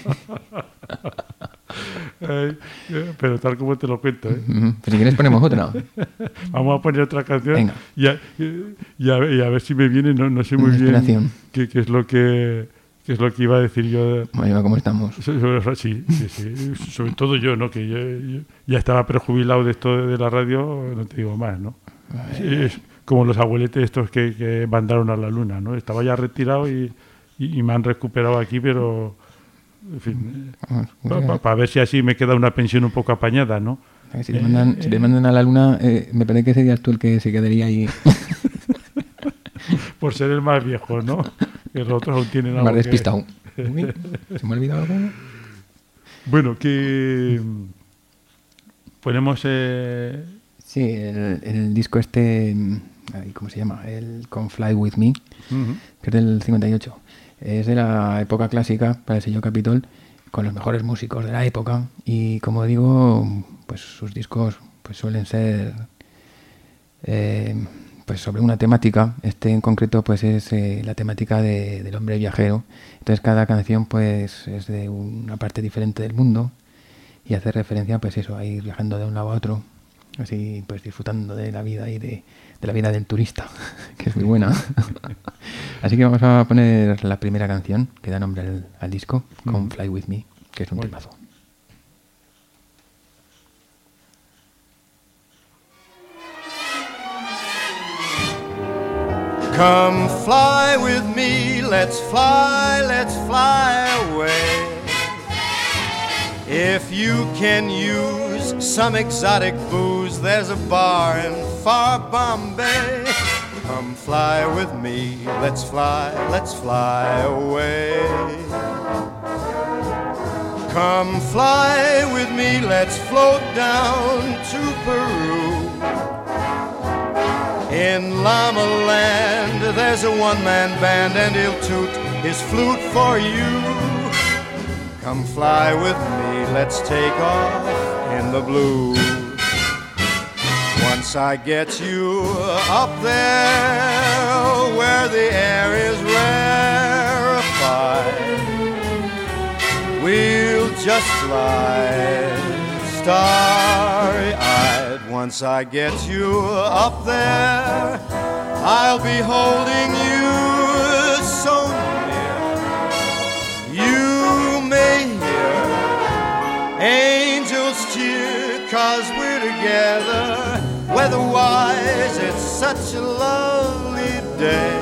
Ay, pero tal como te lo cuento, ¿eh? Pues si quieres ponemos otra. Vamos a poner otra canción. Venga. Y a, y, a, y a ver si me viene, no, no sé muy bien qué, qué es lo que qué es lo que iba a decir yo. Bueno, ¿cómo estamos? Sí, sí, sí. Sobre todo yo, ¿no? Que yo, yo ya estaba prejubilado de esto de la radio, no te digo más, ¿no? Es como los abueletes estos que, que mandaron a la luna, ¿no? Estaba ya retirado y, y, y me han recuperado aquí, pero en fin, para pa, pa ver si así me queda una pensión un poco apañada, ¿no? Si te mandan, eh, si te mandan a la luna, eh, me parece que serías tú el que se quedaría ahí. Por ser el más viejo, ¿no? Que los otros aún tienen algo. Más despistado. Que... ¿Se me ha olvidado algo? Bueno, que ponemos... Eh... Sí, el, el disco este, ¿cómo se llama? El Come Fly With Me, uh-huh. que es del cincuenta y ocho. Es de la época clásica para el sello Capitol, con los mejores músicos de la época, y como digo, pues sus discos pues suelen ser eh, pues sobre una temática. Este en concreto pues es eh, la temática de, del hombre viajero. Entonces cada canción pues es de una parte diferente del mundo y hace referencia pues eso, a ir viajando de un lado a otro, así pues disfrutando de la vida y de, de la vida del turista, que es muy buena. Así que vamos a poner la primera canción que da nombre al, al disco, mm. Come Fly With Me, que es un bueno. temazo. Come fly with me, let's fly, let's fly away. If you can use some exotic booze, there's a bar in far Bombay. Come fly with me, let's fly, let's fly away. Come fly with me, let's float down to Peru. In Llama Land, there's a one-man band and he'll toot his flute for you. Come fly with me, let's take off in the blue. Once I get you up there where the air is rarefied, we'll just fly starry-eyed. Once I get you up there, I'll be holding you so near. You may hear angels cheer, 'cause we're together. Weather-wise, it's such a lovely day.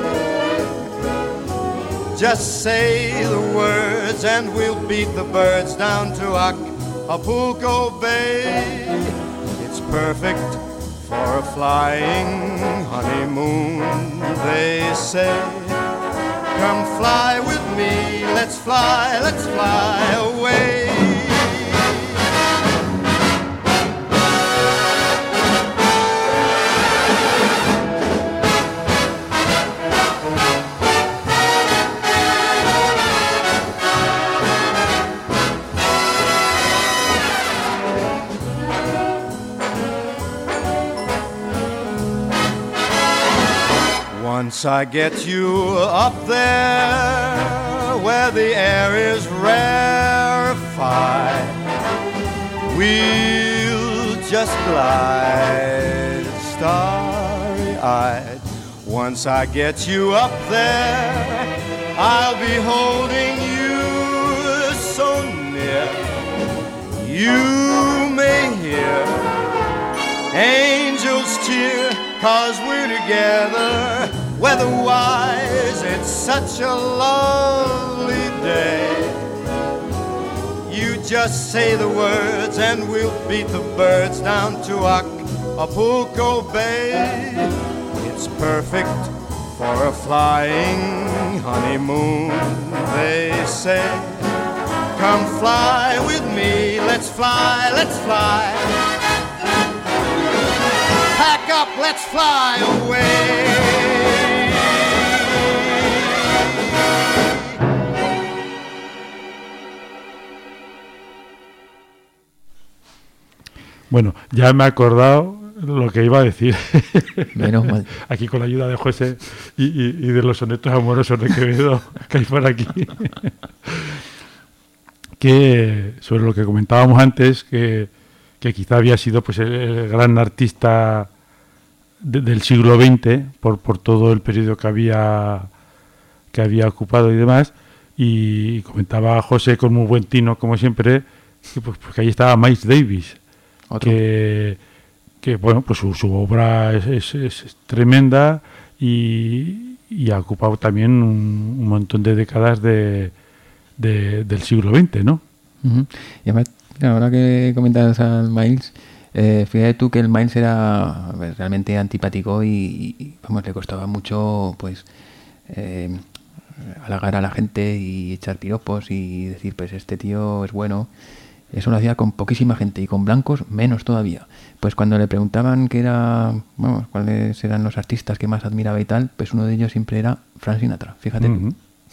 Just say the words and we'll beat the birds down to Acapulco Bay. It's perfect for a flying honeymoon, they say. Come fly with me, let's fly, let's fly away. Once I get you up there, where the air is rarefied, we'll just glide starry-eyed. Once I get you up there, I'll be holding you so near. You may hear angels cheer, 'cause we're together. Weather-wise, it's such a lovely day. You just say the words and we'll beat the birds down to Acapulco Bay. It's perfect for a flying honeymoon, they say. Come fly with me, let's fly, let's fly. Pack up, let's fly away. Bueno, ya me he acordado lo que iba a decir. Menos mal. Aquí con la ayuda de José y, y, y de los sonetos amorosos de Quevedo que hay por aquí. Que sobre lo que comentábamos antes, que, que quizá había sido pues el, el gran artista de, del siglo veinte por, por todo el periodo que había que había ocupado y demás. Y comentaba José con muy buen tino, como siempre, que, pues, pues que ahí estaba Miles Davis. Otro. Que, que bueno, pues su, su obra es, es, es tremenda y, y ha ocupado también un, un montón de décadas de, de, del siglo veinte, ¿no? Uh-huh. Y además, ahora que comentas al Miles, eh, fíjate tú que el Miles era ver, realmente antipático y, y, vamos, le costaba mucho, pues, eh, halagar a la gente y echar piropos y decir, pues, este tío es bueno. Eso lo hacía con poquísima gente y con blancos menos todavía. Pues cuando le preguntaban qué era, vamos, cuáles eran los artistas que más admiraba y tal, pues uno de ellos siempre era Frank Sinatra, fíjate uh-huh.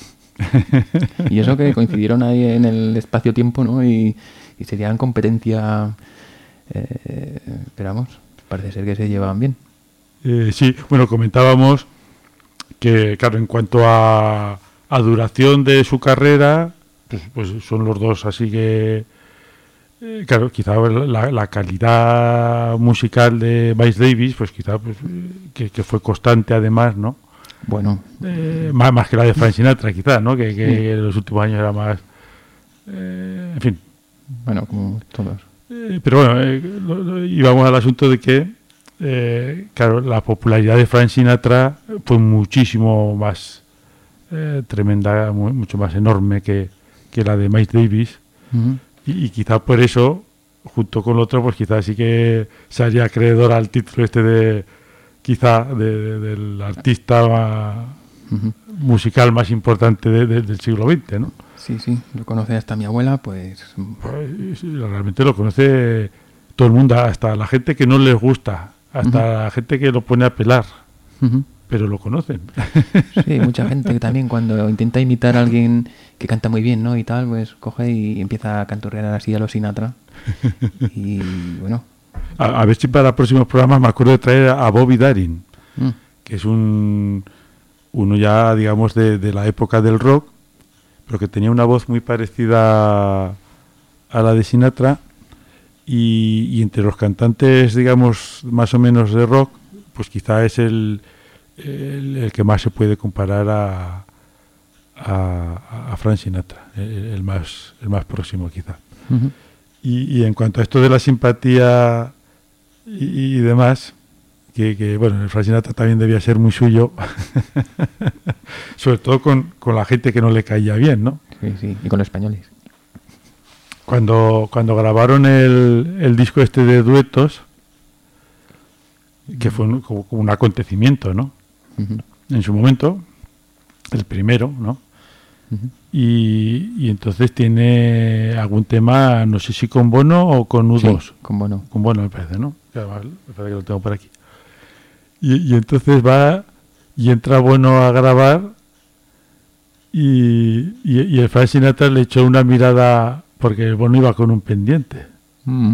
tú. Y eso que coincidieron ahí en el espacio-tiempo, ¿no? Y, y serían competencia, eh, pero vamos, parece ser que se llevaban bien. Eh, sí, bueno, comentábamos que, claro, en cuanto a, a duración de su carrera, pues, pues son los dos así que... Eh, claro, quizá la, la calidad musical de Miles Davis, pues quizá pues, que, que fue constante además, ¿no? Bueno. Eh, más, más que la de Frank Sinatra, quizá, ¿no? Que, que sí. En los últimos años era más... Eh, en fin. Bueno, como todos. Eh, pero bueno, eh, lo, lo, íbamos al asunto de que, eh, claro, la popularidad de Frank Sinatra fue muchísimo más eh, tremenda, muy, mucho más enorme que, que la de Miles Davis. Uh-huh. Y, y quizá por eso, junto con el otro, pues quizá sí que se haría acreedor al título este de, quizá, de, de, del artista más, uh-huh. musical más importante de, de, del siglo veinte, ¿no? Sí, sí, lo conoce hasta mi abuela, pues... pues realmente lo conoce todo el mundo, hasta la gente que no les gusta, hasta uh-huh. la gente que lo pone a pelar. Uh-huh. Pero lo conocen. Sí, mucha gente que también cuando intenta imitar a alguien que canta muy bien, ¿no? Y tal, pues coge y empieza a canturrear así a los Sinatra. Y bueno. A, a ver si para próximos programas me acuerdo de traer a Bobby Darin, mm. que es un uno ya, digamos, de, de la época del rock, pero que tenía una voz muy parecida a la de Sinatra y, y entre los cantantes, digamos, más o menos de rock, pues quizá es el, el, el que más se puede comparar a, a, a Frank Sinatra, el, el, más, el más próximo quizá. Uh-huh. Y, y en cuanto a esto de la simpatía y, y demás, que, que bueno, el Frank Sinatra también debía ser muy suyo, sobre todo con, con la gente que no le caía bien, ¿no? Sí, sí, y con los españoles. Cuando, cuando grabaron el, el disco este de duetos, que fue un, como, como un acontecimiento, ¿no? Uh-huh. En su momento, el primero, ¿no? Uh-huh. Y, y entonces tiene algún tema, no sé si con Bono o con U dos. Sí, con Bono. Con Bono me parece, ¿no? Que además, me parece que lo tengo por aquí. Y, y entonces va y entra Bono a grabar y, y, y el Frank Sinatra le echó una mirada, porque el Bono iba con un pendiente. Mm.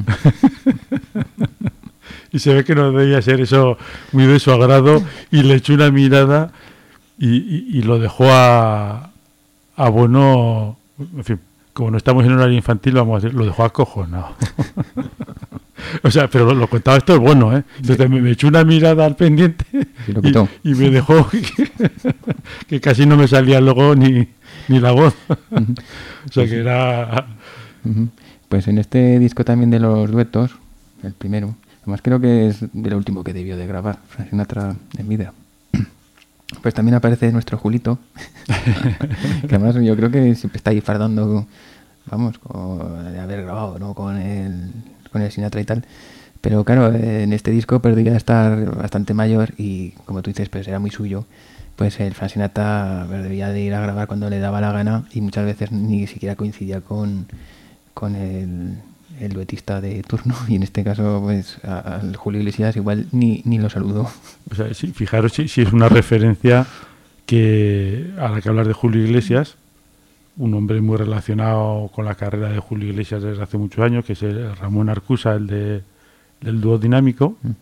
Y se ve que no debía ser eso muy de su agrado y le echó una mirada y, y, y lo dejó a, a Bono, en fin, como no estamos en un área infantil, vamos a decir, lo dejó acojonado. O sea, pero lo, lo contaba esto es bueno, ¿eh? Entonces me, me echó una mirada al pendiente Sí, lo quitó. y, y me dejó que, que casi no me salía luego ni, ni la voz. Uh-huh. O sea que era... Uh-huh. Pues en este disco también de los duetos, el primero, además creo que es del último que debió de grabar Frank Sinatra en vida, pues también aparece nuestro Julito, que además yo creo que siempre está ahí fardando, vamos, con, de haber grabado, ¿no? con el con el Sinatra y tal, pero claro, en este disco pues debía estar bastante mayor y como tú dices, pues era muy suyo, pues el Frank Sinatra pues, debía de ir a grabar cuando le daba la gana y muchas veces ni siquiera coincidía con, con el, el duetista de turno, y en este caso pues al Julio Iglesias igual ni, ni lo saludó. O sea, sí, fijaros si, si es una referencia que a la que hablar de Julio Iglesias, un hombre muy relacionado con la carrera de Julio Iglesias desde hace muchos años, que es el Ramón Arcusa, el de, del dúo dinámico. Mm.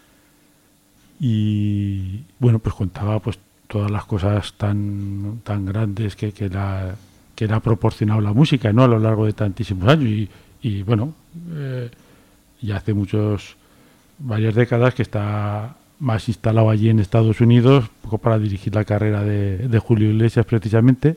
Y bueno, pues contaba pues todas las cosas tan, tan grandes que, que, la, que le ha proporcionado la música, ¿no? A lo largo de tantísimos años. Y, y bueno, eh, ya hace muchos, varias décadas que está más instalado allí en Estados Unidos, un poco para dirigir la carrera de, de Julio Iglesias precisamente.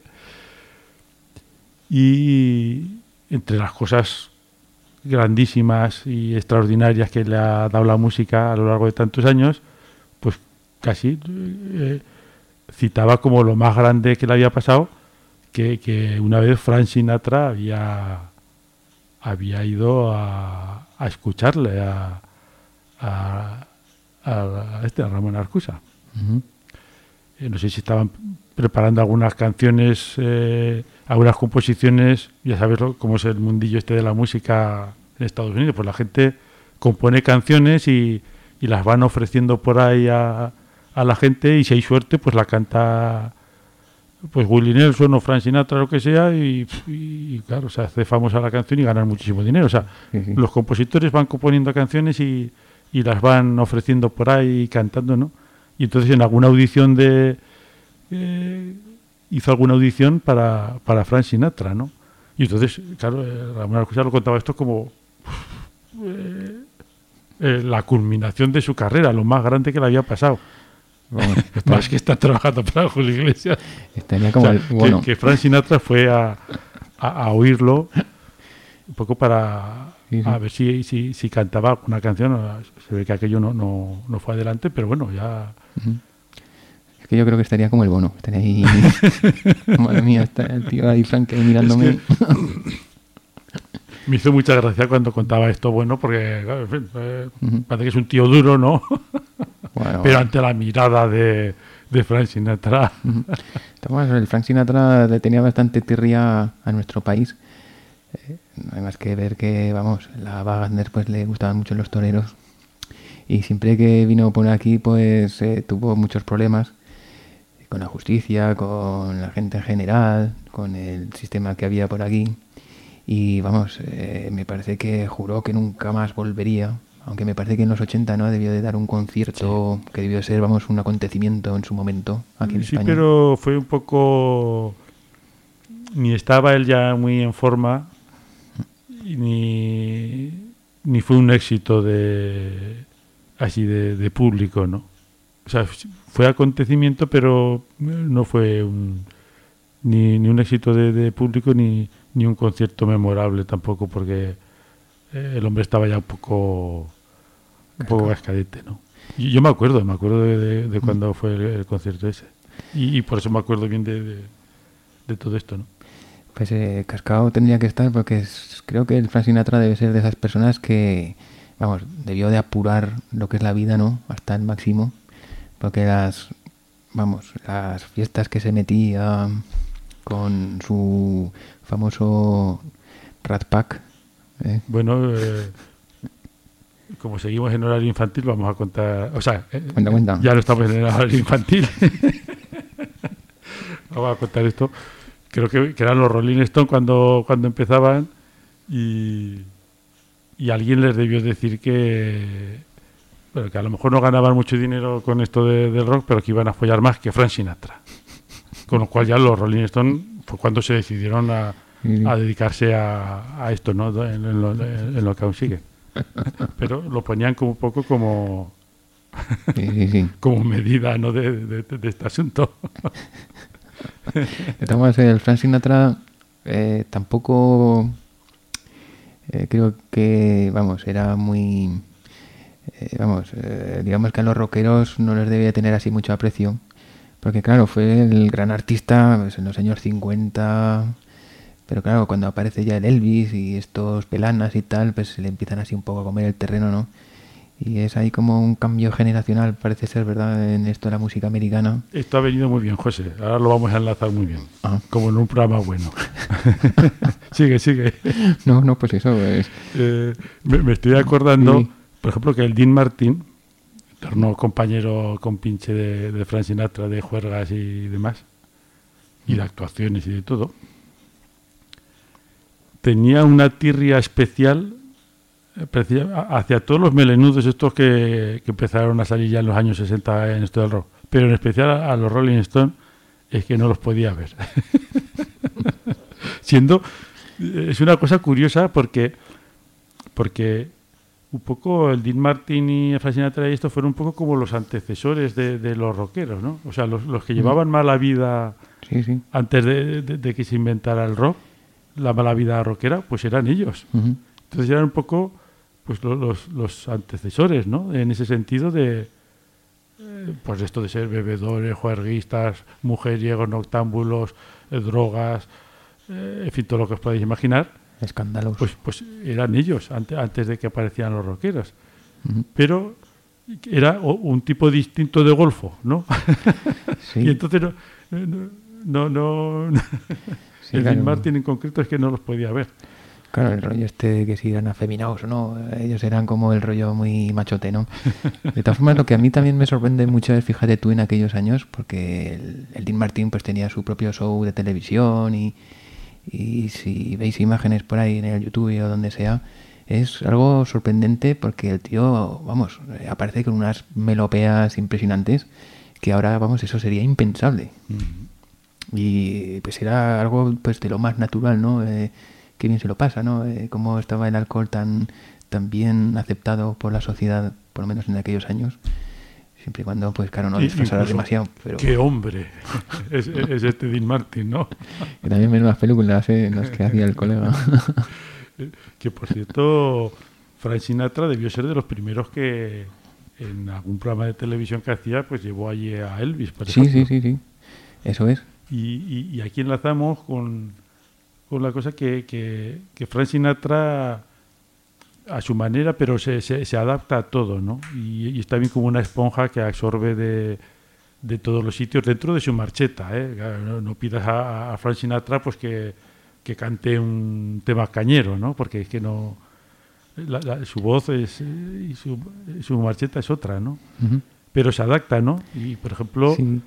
Y entre las cosas grandísimas y extraordinarias que le ha dado la música a lo largo de tantos años, pues casi eh, citaba como lo más grande que le había pasado, que, que una vez Frank Sinatra había, había ido a, a escucharle a, a, a, este, a Ramón Arcusa. Uh-huh. Eh, no sé si estaban preparando algunas canciones, eh, algunas composiciones, ya sabes lo, cómo es el mundillo este de la música en Estados Unidos, pues la gente compone canciones y, y las van ofreciendo por ahí a, a la gente, y si hay suerte pues la canta pues Willie Nelson o Frank Sinatra, lo que sea, y, y, y claro, se hace famosa la canción y ganan muchísimo dinero. O sea, sí, sí. Los compositores van componiendo canciones y, y las van ofreciendo por ahí cantando, ¿no? Y entonces en alguna audición de eh, hizo alguna audición para, para Frank Sinatra, ¿no? Y entonces, claro, eh, Ramón Arcusa lo contaba esto como eh, eh, la culminación de su carrera, lo más grande que le había pasado. Bueno, más que está trabajando para Julio Iglesias. Estaría como o sea, el, bueno. que, que Frank Sinatra fue a, a, a oírlo un poco para sí, sí. a ver si, si, si cantaba una canción. Se ve que aquello no, no, no fue adelante, pero bueno, ya... Uh-huh. Es que yo creo que estaría como el Bono. Estaría ahí... Madre mía, está el tío ahí Frank ahí mirándome. Es que me hizo mucha gracia cuando contaba esto, bueno, porque claro, en fin, eh, uh-huh. parece que es un tío duro, ¿no? Bueno, pero ante la mirada de, de Frank Sinatra. Uh-huh. Entonces, el Frank Sinatra le tenía bastante tirria a nuestro país. Eh, no hay más que ver que, vamos, la Wagner pues le gustaban mucho los toreros. Y siempre que vino por aquí, pues eh, tuvo muchos problemas con la justicia, con la gente en general, con el sistema que había por aquí. Y vamos, eh, me parece que juró que nunca más volvería. Aunque me parece que en los ochenta no debió de dar un concierto sí. que debió de ser, vamos, un acontecimiento en su momento aquí en sí, España. Sí, pero fue un poco... Ni estaba él ya muy en forma, ni, ni fue un éxito de así de, de público, ¿no? O sea, fue acontecimiento, pero no fue un, ni, ni un éxito de, de público ni, ni un concierto memorable tampoco, porque eh, el hombre estaba ya un poco un poco cascadete, ¿no? Y yo me acuerdo, me acuerdo de, de, de cuando fue el, el concierto ese. Y, y por eso me acuerdo bien de, de, de todo esto, ¿no? Pues eh, cascado tendría que estar, porque es, creo que el Frank Sinatra debe ser de esas personas que, vamos, debió de apurar lo que es la vida, ¿no? Hasta el máximo. Porque las, vamos, las fiestas que se metía con su famoso Rat Pack. ¿eh? Bueno, eh, como seguimos en horario infantil, vamos a contar... O sea, eh, cuenta, cuenta. ya no estamos en el horario infantil. Vamos a contar esto. Creo que, que eran los Rolling Stones cuando, cuando empezaban y, y alguien les debió decir que... Bueno, que a lo mejor no ganaban mucho dinero con esto de, del rock, pero que iban a follar más que Frank Sinatra. Con lo cual ya los Rolling Stones fue cuando se decidieron a, a dedicarse a, a esto, ¿no? En, en, lo, en lo que aún sigue. Pero lo ponían como un poco como sí, sí, sí. como medida, ¿no? de, de, de este asunto. De todas maneras, el Frank Sinatra eh, tampoco eh, creo que, vamos, era muy... Eh, vamos, eh, digamos que a los rockeros no les debía tener así mucho aprecio, porque claro, fue el gran artista pues, en los años cincuenta, pero claro, cuando aparece ya el Elvis y estos pelanas y tal, pues se le empiezan así un poco a comer el terreno, ¿no? Y es ahí como un cambio generacional, parece ser, ¿verdad?, en esto de la música americana. Esto ha venido muy bien, José, ahora lo vamos a enlazar muy bien, ah. como en un programa bueno. Sigue, sigue. No, no, pues eso es... Eh, me, me estoy acordando... Sí. Por ejemplo, que el Dean Martin, eterno compañero compinche de, de Frank Sinatra, de juergas y demás, y de actuaciones y de todo, tenía una tirria especial hacia todos los melenudos estos que, que empezaron a salir ya en los años sesenta en esto del rock, pero en especial a, a los Rolling Stones, es que no los podía ver. Siendo, es una cosa curiosa porque porque un poco el Dean Martin y Frank Sinatra y esto fueron un poco como los antecesores de, de los rockeros, ¿no? O sea, los, los que llevaban mala vida sí, sí. antes de, de, de que se inventara el rock, la mala vida rockera, pues eran ellos. Uh-huh. Entonces eran un poco pues los, los, los antecesores, ¿no? En ese sentido de eh, pues esto de ser bebedores, juerguistas, mujeriegos, noctámbulos, eh, drogas, eh, en fin, todo lo que os podéis imaginar. Escándalos. Pues, pues eran ellos antes, antes de que aparecieran los rockeros. Uh-huh. Pero era un tipo distinto de golfo, ¿no? Sí. Y entonces no, no, no, no sí, el claro. Dean Martin en concreto es que no los podía ver. Claro, el rollo este de que si eran afeminados o no, ellos eran como el rollo muy machote, ¿no? De todas formas, lo que a mí también me sorprende mucho es, fíjate tú, en aquellos años, porque el, el Dean Martin pues tenía su propio show de televisión y Y si veis imágenes por ahí en el YouTube o donde sea, es algo sorprendente porque el tío, vamos, aparece con unas melopeas impresionantes que ahora, vamos, eso sería impensable. Mm. Y pues era algo pues de lo más natural, ¿no? Eh, qué bien se lo pasa, ¿no? Eh, cómo estaba el alcohol tan, tan bien aceptado por la sociedad, por lo menos en aquellos años. Siempre y cuando, pues claro, no disfrazaras demasiado. Pero... ¡Qué hombre! es, es este Dean Martin, ¿no? Que también ven las películas, ¿eh? Las que hacía el colega. Que, por cierto, Frank Sinatra debió ser de los primeros que en algún programa de televisión que hacía, pues llevó allí a Elvis, por ejemplo. Sí, sí, sí, sí. Eso es. Y, y, y aquí enlazamos con, con la cosa que, que, que Frank Sinatra... a su manera, pero se, se, se adapta a todo, ¿no? Y, y está bien como una esponja que absorbe de, de todos los sitios dentro de su marcheta, ¿eh? No, no pidas a, a Frank Sinatra pues que, que cante un tema cañero, ¿no? Porque es que no... La, la, su voz es, y su, su marcheta es otra, ¿no? Uh-huh. Pero se adapta, ¿no? Y, por ejemplo, sí.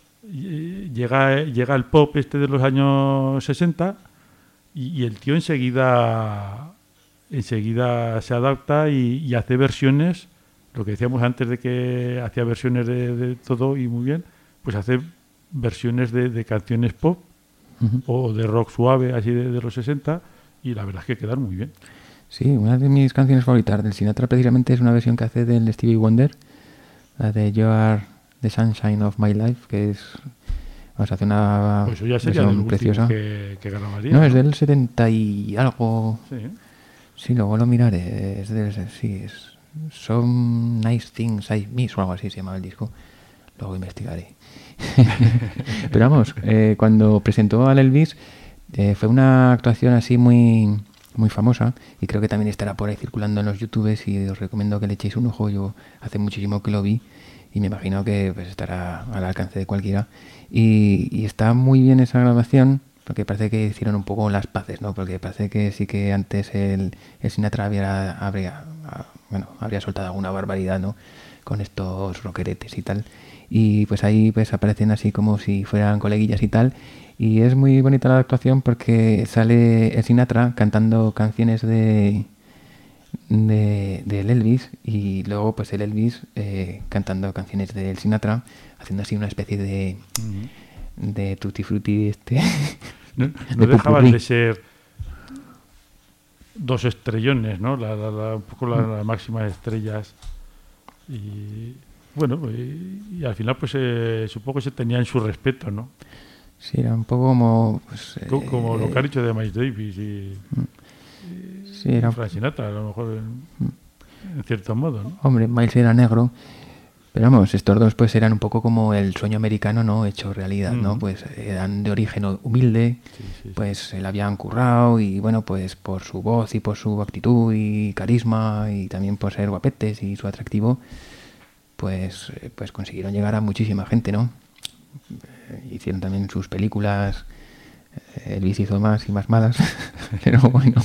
llega, llega el pop este de los años sesenta y, y el tío enseguida... enseguida se adapta y, y hace versiones, lo que decíamos antes de que hacía versiones de, de todo y muy bien, pues hace versiones de, de canciones pop uh-huh. o de rock suave así de, de los sesenta y la verdad es que quedan muy bien. Sí, una de mis canciones favoritas del Sinatra precisamente es una versión que hace del Stevie Wonder, la de You Are the Sunshine of My Life, que es, vamos a hacer una Pues eso ya sería del versión preciosa. último que, que grabaría. No, ¿no? es del setenta y algo. Sí. Sí, luego lo miraré. Es del, sí, es Some Nice Things I Miss o algo así se llama el disco. Luego investigaré. Pero vamos, eh, cuando presentó al Elvis eh, fue una actuación así muy muy famosa y creo que también estará por ahí circulando en los YouTubes y os recomiendo que le echéis un ojo. Yo hace muchísimo que lo vi y me imagino que pues estará al alcance de cualquiera. Y, y está muy bien esa grabación porque parece que hicieron un poco las paces, ¿no? Porque parece que sí que antes el, el Sinatra había, habría, bueno, habría soltado alguna barbaridad, ¿no? Con estos rockeretes y tal. Y pues ahí pues aparecen así como si fueran coleguillas y tal. Y es muy bonita la actuación porque sale el Sinatra cantando canciones de de del Elvis y luego pues el Elvis eh, cantando canciones del Sinatra, haciendo así una especie de uh-huh. de tutti frutti este. No, no de dejaban de ser dos estrellones, ¿no? La, la, la, un poco las la máximas estrellas y bueno, y, y al final pues eh, supongo que se tenían su respeto, ¿no? Sí, era un poco como... Pues, como, eh, como lo que ha dicho de Miles Davis y, y, sí, era, y Frank Sinatra, a lo mejor en, en cierto modo, ¿no? Hombre, Miles era negro, pero vamos, estos dos pues eran un poco como el sueño americano, ¿no? Hecho realidad, mm. ¿no? Pues eran de origen humilde, sí, sí, pues se la habían currado y bueno, pues por su voz y por su actitud y carisma y también por ser guapetes y su atractivo, pues, pues consiguieron llegar a muchísima gente, ¿no? Hicieron también sus películas. Elvis hizo más y más malas, pero bueno.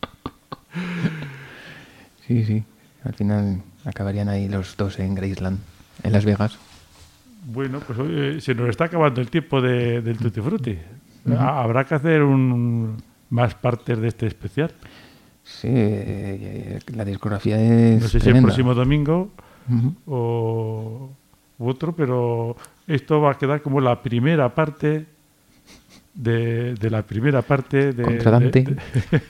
Sí, sí. Al final acabarían ahí los dos en Graceland, en Las Vegas. Bueno, pues hoy se nos está acabando el tiempo de, del Tutti Frutti. Uh-huh. Habrá que hacer un, más partes de este especial. Sí, eh, la discografía es no sé tremenda. Si el próximo domingo uh-huh. o u otro, pero esto va a quedar como la primera parte de, de la primera parte de, Contra Dante. de,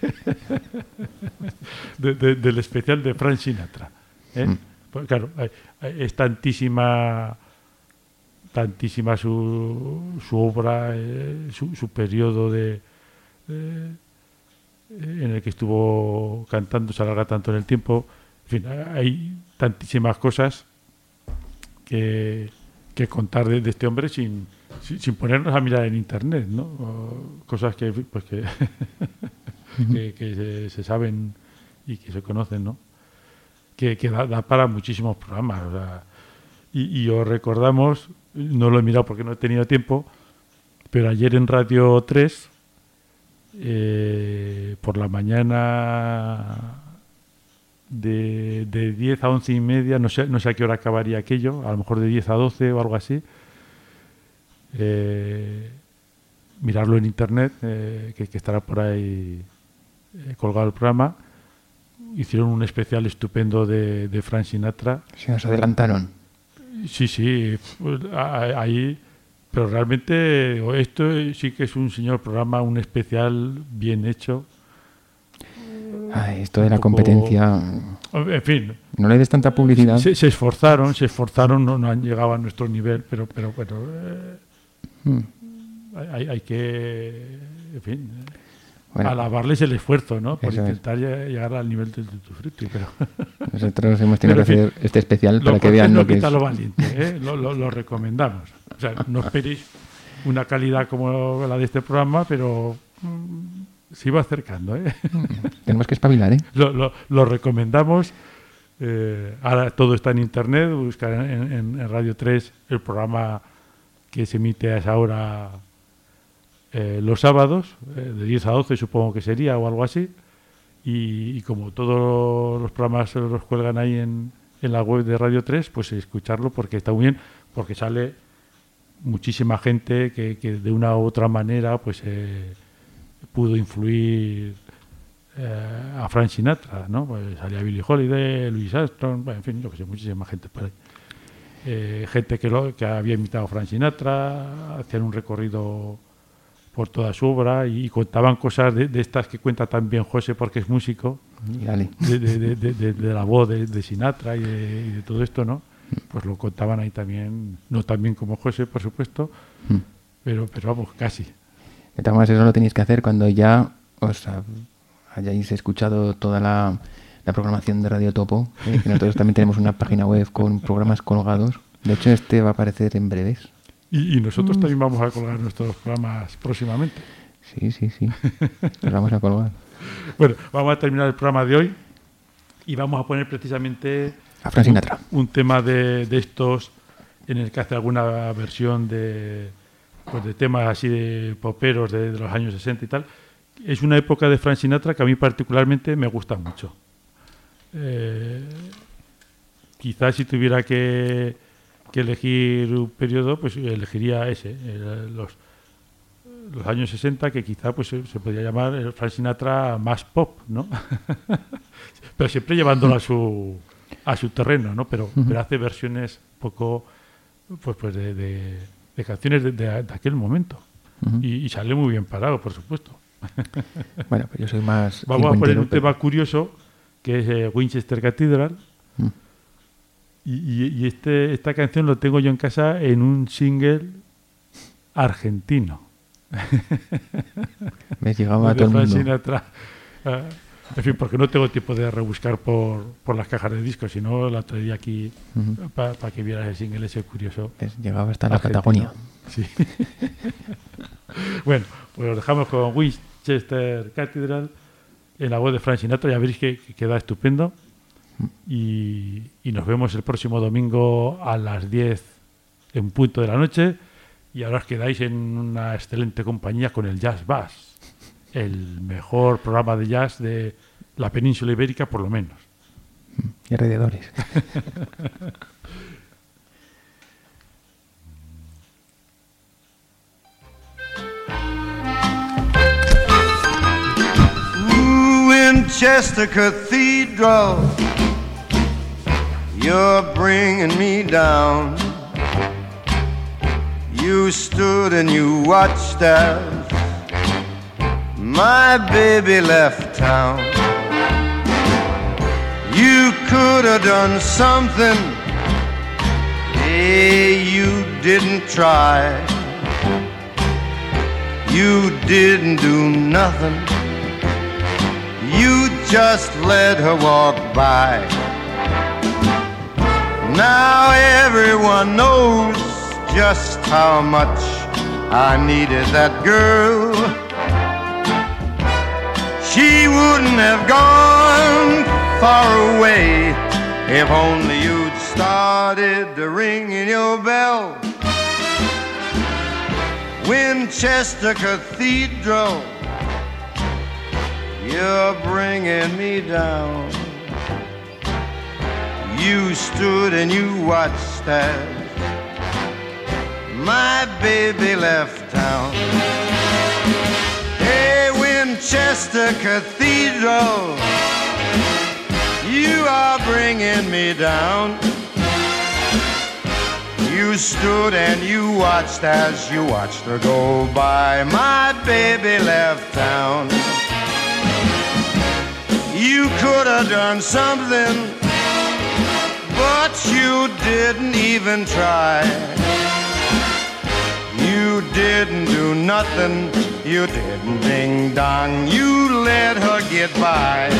de, de, del especial de Frank Sinatra. ¿eh? Mm. Pues claro, es tantísima tantísima su, su obra, eh, su, su periodo de eh, en el que estuvo cantando, se alarga tanto en el tiempo. En fin, hay tantísimas cosas Que, que contar de, de este hombre sin, sin, sin ponernos a mirar en internet, ¿no? O cosas que pues que, que, que se, se saben y que se conocen, ¿no? Que, que da, da para muchísimos programas, o sea, y, y os recordamos, no lo he mirado porque no he tenido tiempo, pero ayer en Radio tres eh, por la mañana De, de diez a once y media, no sé, no sé a qué hora acabaría aquello, a lo mejor de diez a doce o algo así. Eh, mirarlo en internet, eh, que, que estará por ahí eh, colgado el programa. Hicieron un especial estupendo de, de Frank Sinatra. Se nos adelantaron. Sí, sí, pues, ahí, pero realmente esto sí que es un señor programa, un especial bien hecho. Ay, esto de la poco... competencia. En fin. No le des tanta publicidad. Se, se esforzaron, se esforzaron, no, no han llegado a nuestro nivel, pero, pero bueno, eh, hmm. hay, hay que, en fin, bueno, alabarles el esfuerzo, ¿no? Por intentar es. llegar al nivel del Tutti Frutti. Pero nosotros hemos tenido que hacer este especial para que vean no lo que es. Lo valiente, ¿eh? lo, lo, lo recomendamos. O sea, no esperéis una calidad como la de este programa, pero mmm, se iba acercando, ¿eh? Tenemos que espabilar, ¿eh? Lo, lo, lo recomendamos. Eh, ahora todo está en internet. Buscar en, en, en Radio tres el programa que se emite a esa hora eh, los sábados, eh, de diez a doce supongo que sería o algo así. Y, y como todos los programas los cuelgan ahí en, en la web de Radio tres, pues escucharlo porque está muy bien, porque sale muchísima gente que, que de una u otra manera pues eh, pudo influir eh, a Frank Sinatra, ¿no? Pues salía Billie Holiday, Louis Armstrong, bueno, en fin, yo que sé, muchísima gente por ahí. Eh, gente que, lo, que había imitado a Frank Sinatra, hacían un recorrido por toda su obra y, y contaban cosas de, de estas que cuenta también José porque es músico, Dale. de, de, de, de, de, de la voz de, de Sinatra y de, y de todo esto, ¿no? Pues lo contaban ahí también, no tan bien como José, por supuesto, Mm. pero, pero vamos, casi. De todas maneras, eso lo tenéis que hacer cuando ya os ha- hayáis escuchado toda la, la programación de Radio Topo, ¿eh? Que nosotros también tenemos una página web con programas colgados. De hecho, este va a aparecer en breves. Y, y nosotros también vamos a colgar nuestros programas próximamente. Sí, sí, sí. Los vamos a colgar. Bueno, vamos a terminar el programa de hoy y vamos a poner precisamente A Frank Sinatra. un, un tema de, de estos en el que hace alguna versión de, pues de temas así de poperos de, de los años sesenta y tal. Es una época de Frank Sinatra que a mí particularmente me gusta mucho. Eh, quizás si tuviera que, que elegir un periodo, pues elegiría ese, el- los, los años sesenta, que quizá pues se, se podría llamar el Frank Sinatra más pop, ¿no? Pero siempre llevándolo a su a su terreno, ¿no? Pero, Ujú. pero hace versiones un poco pues, pues de, de- de canciones de, de- de aquel momento. Ujú. Y, y sale muy bien parado, por supuesto. Bueno, pues yo soy más Vamos a poner cincuentero, un pero- tema curioso, que es eh, Winchester Cathedral. Mm. Y, y- y este, esta canción lo tengo yo en casa en un single argentino. ¿Ves? Llegaba a de todo el Frank mundo. Sinatra. Ah, en fin, porque no tengo tiempo de rebuscar por, por las cajas de discos, sino la traería aquí Ujú. para que vieras el single ese curioso. ¿Ves? Llegaba hasta la argentino. Patagonia. Sí. Bueno, pues lo dejamos con Winchester Cathedral en la voz de Frank Sinatra. Ya veréis que, que queda estupendo. Y, y nos vemos el próximo domingo a las diez en punto de la noche. Y ahora os quedáis en una excelente compañía con el Jazz Bass, el mejor programa de jazz de la península ibérica, por lo menos. Y alrededores. Ooh, Winchester Cathedral, you're bringing me down. You stood and you watched as my baby left town. You could have done something, hey, you didn't try. You didn't do nothing, you just let her walk by. Now everyone knows just how much I needed that girl. She wouldn't have gone far away if only you'd started to ring in your bell. Winchester Cathedral, you're bringing me down. You stood and you watched as my baby left town. Hey, Winchester Cathedral, you are bringing me down. You stood and you watched as you watched her go by. My baby left town. You could have done something, but you didn't even try. You didn't do nothing, you didn't ding dong, you let her get by.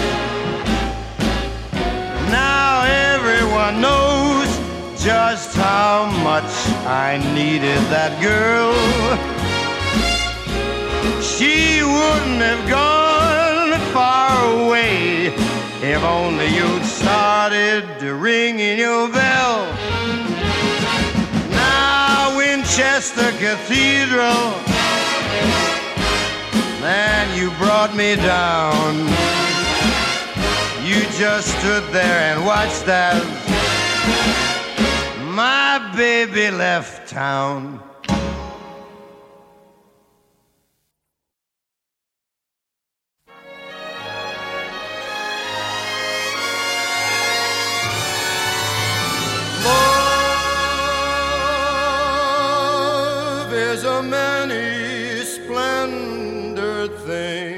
Now everyone knows just how much I needed that girl. She wouldn't have gone far away if only you'd started to ring in your bell. Now Winchester Cathedral, man, you brought me down. You just stood there and watched as my baby left town. Love is a many splendored thing.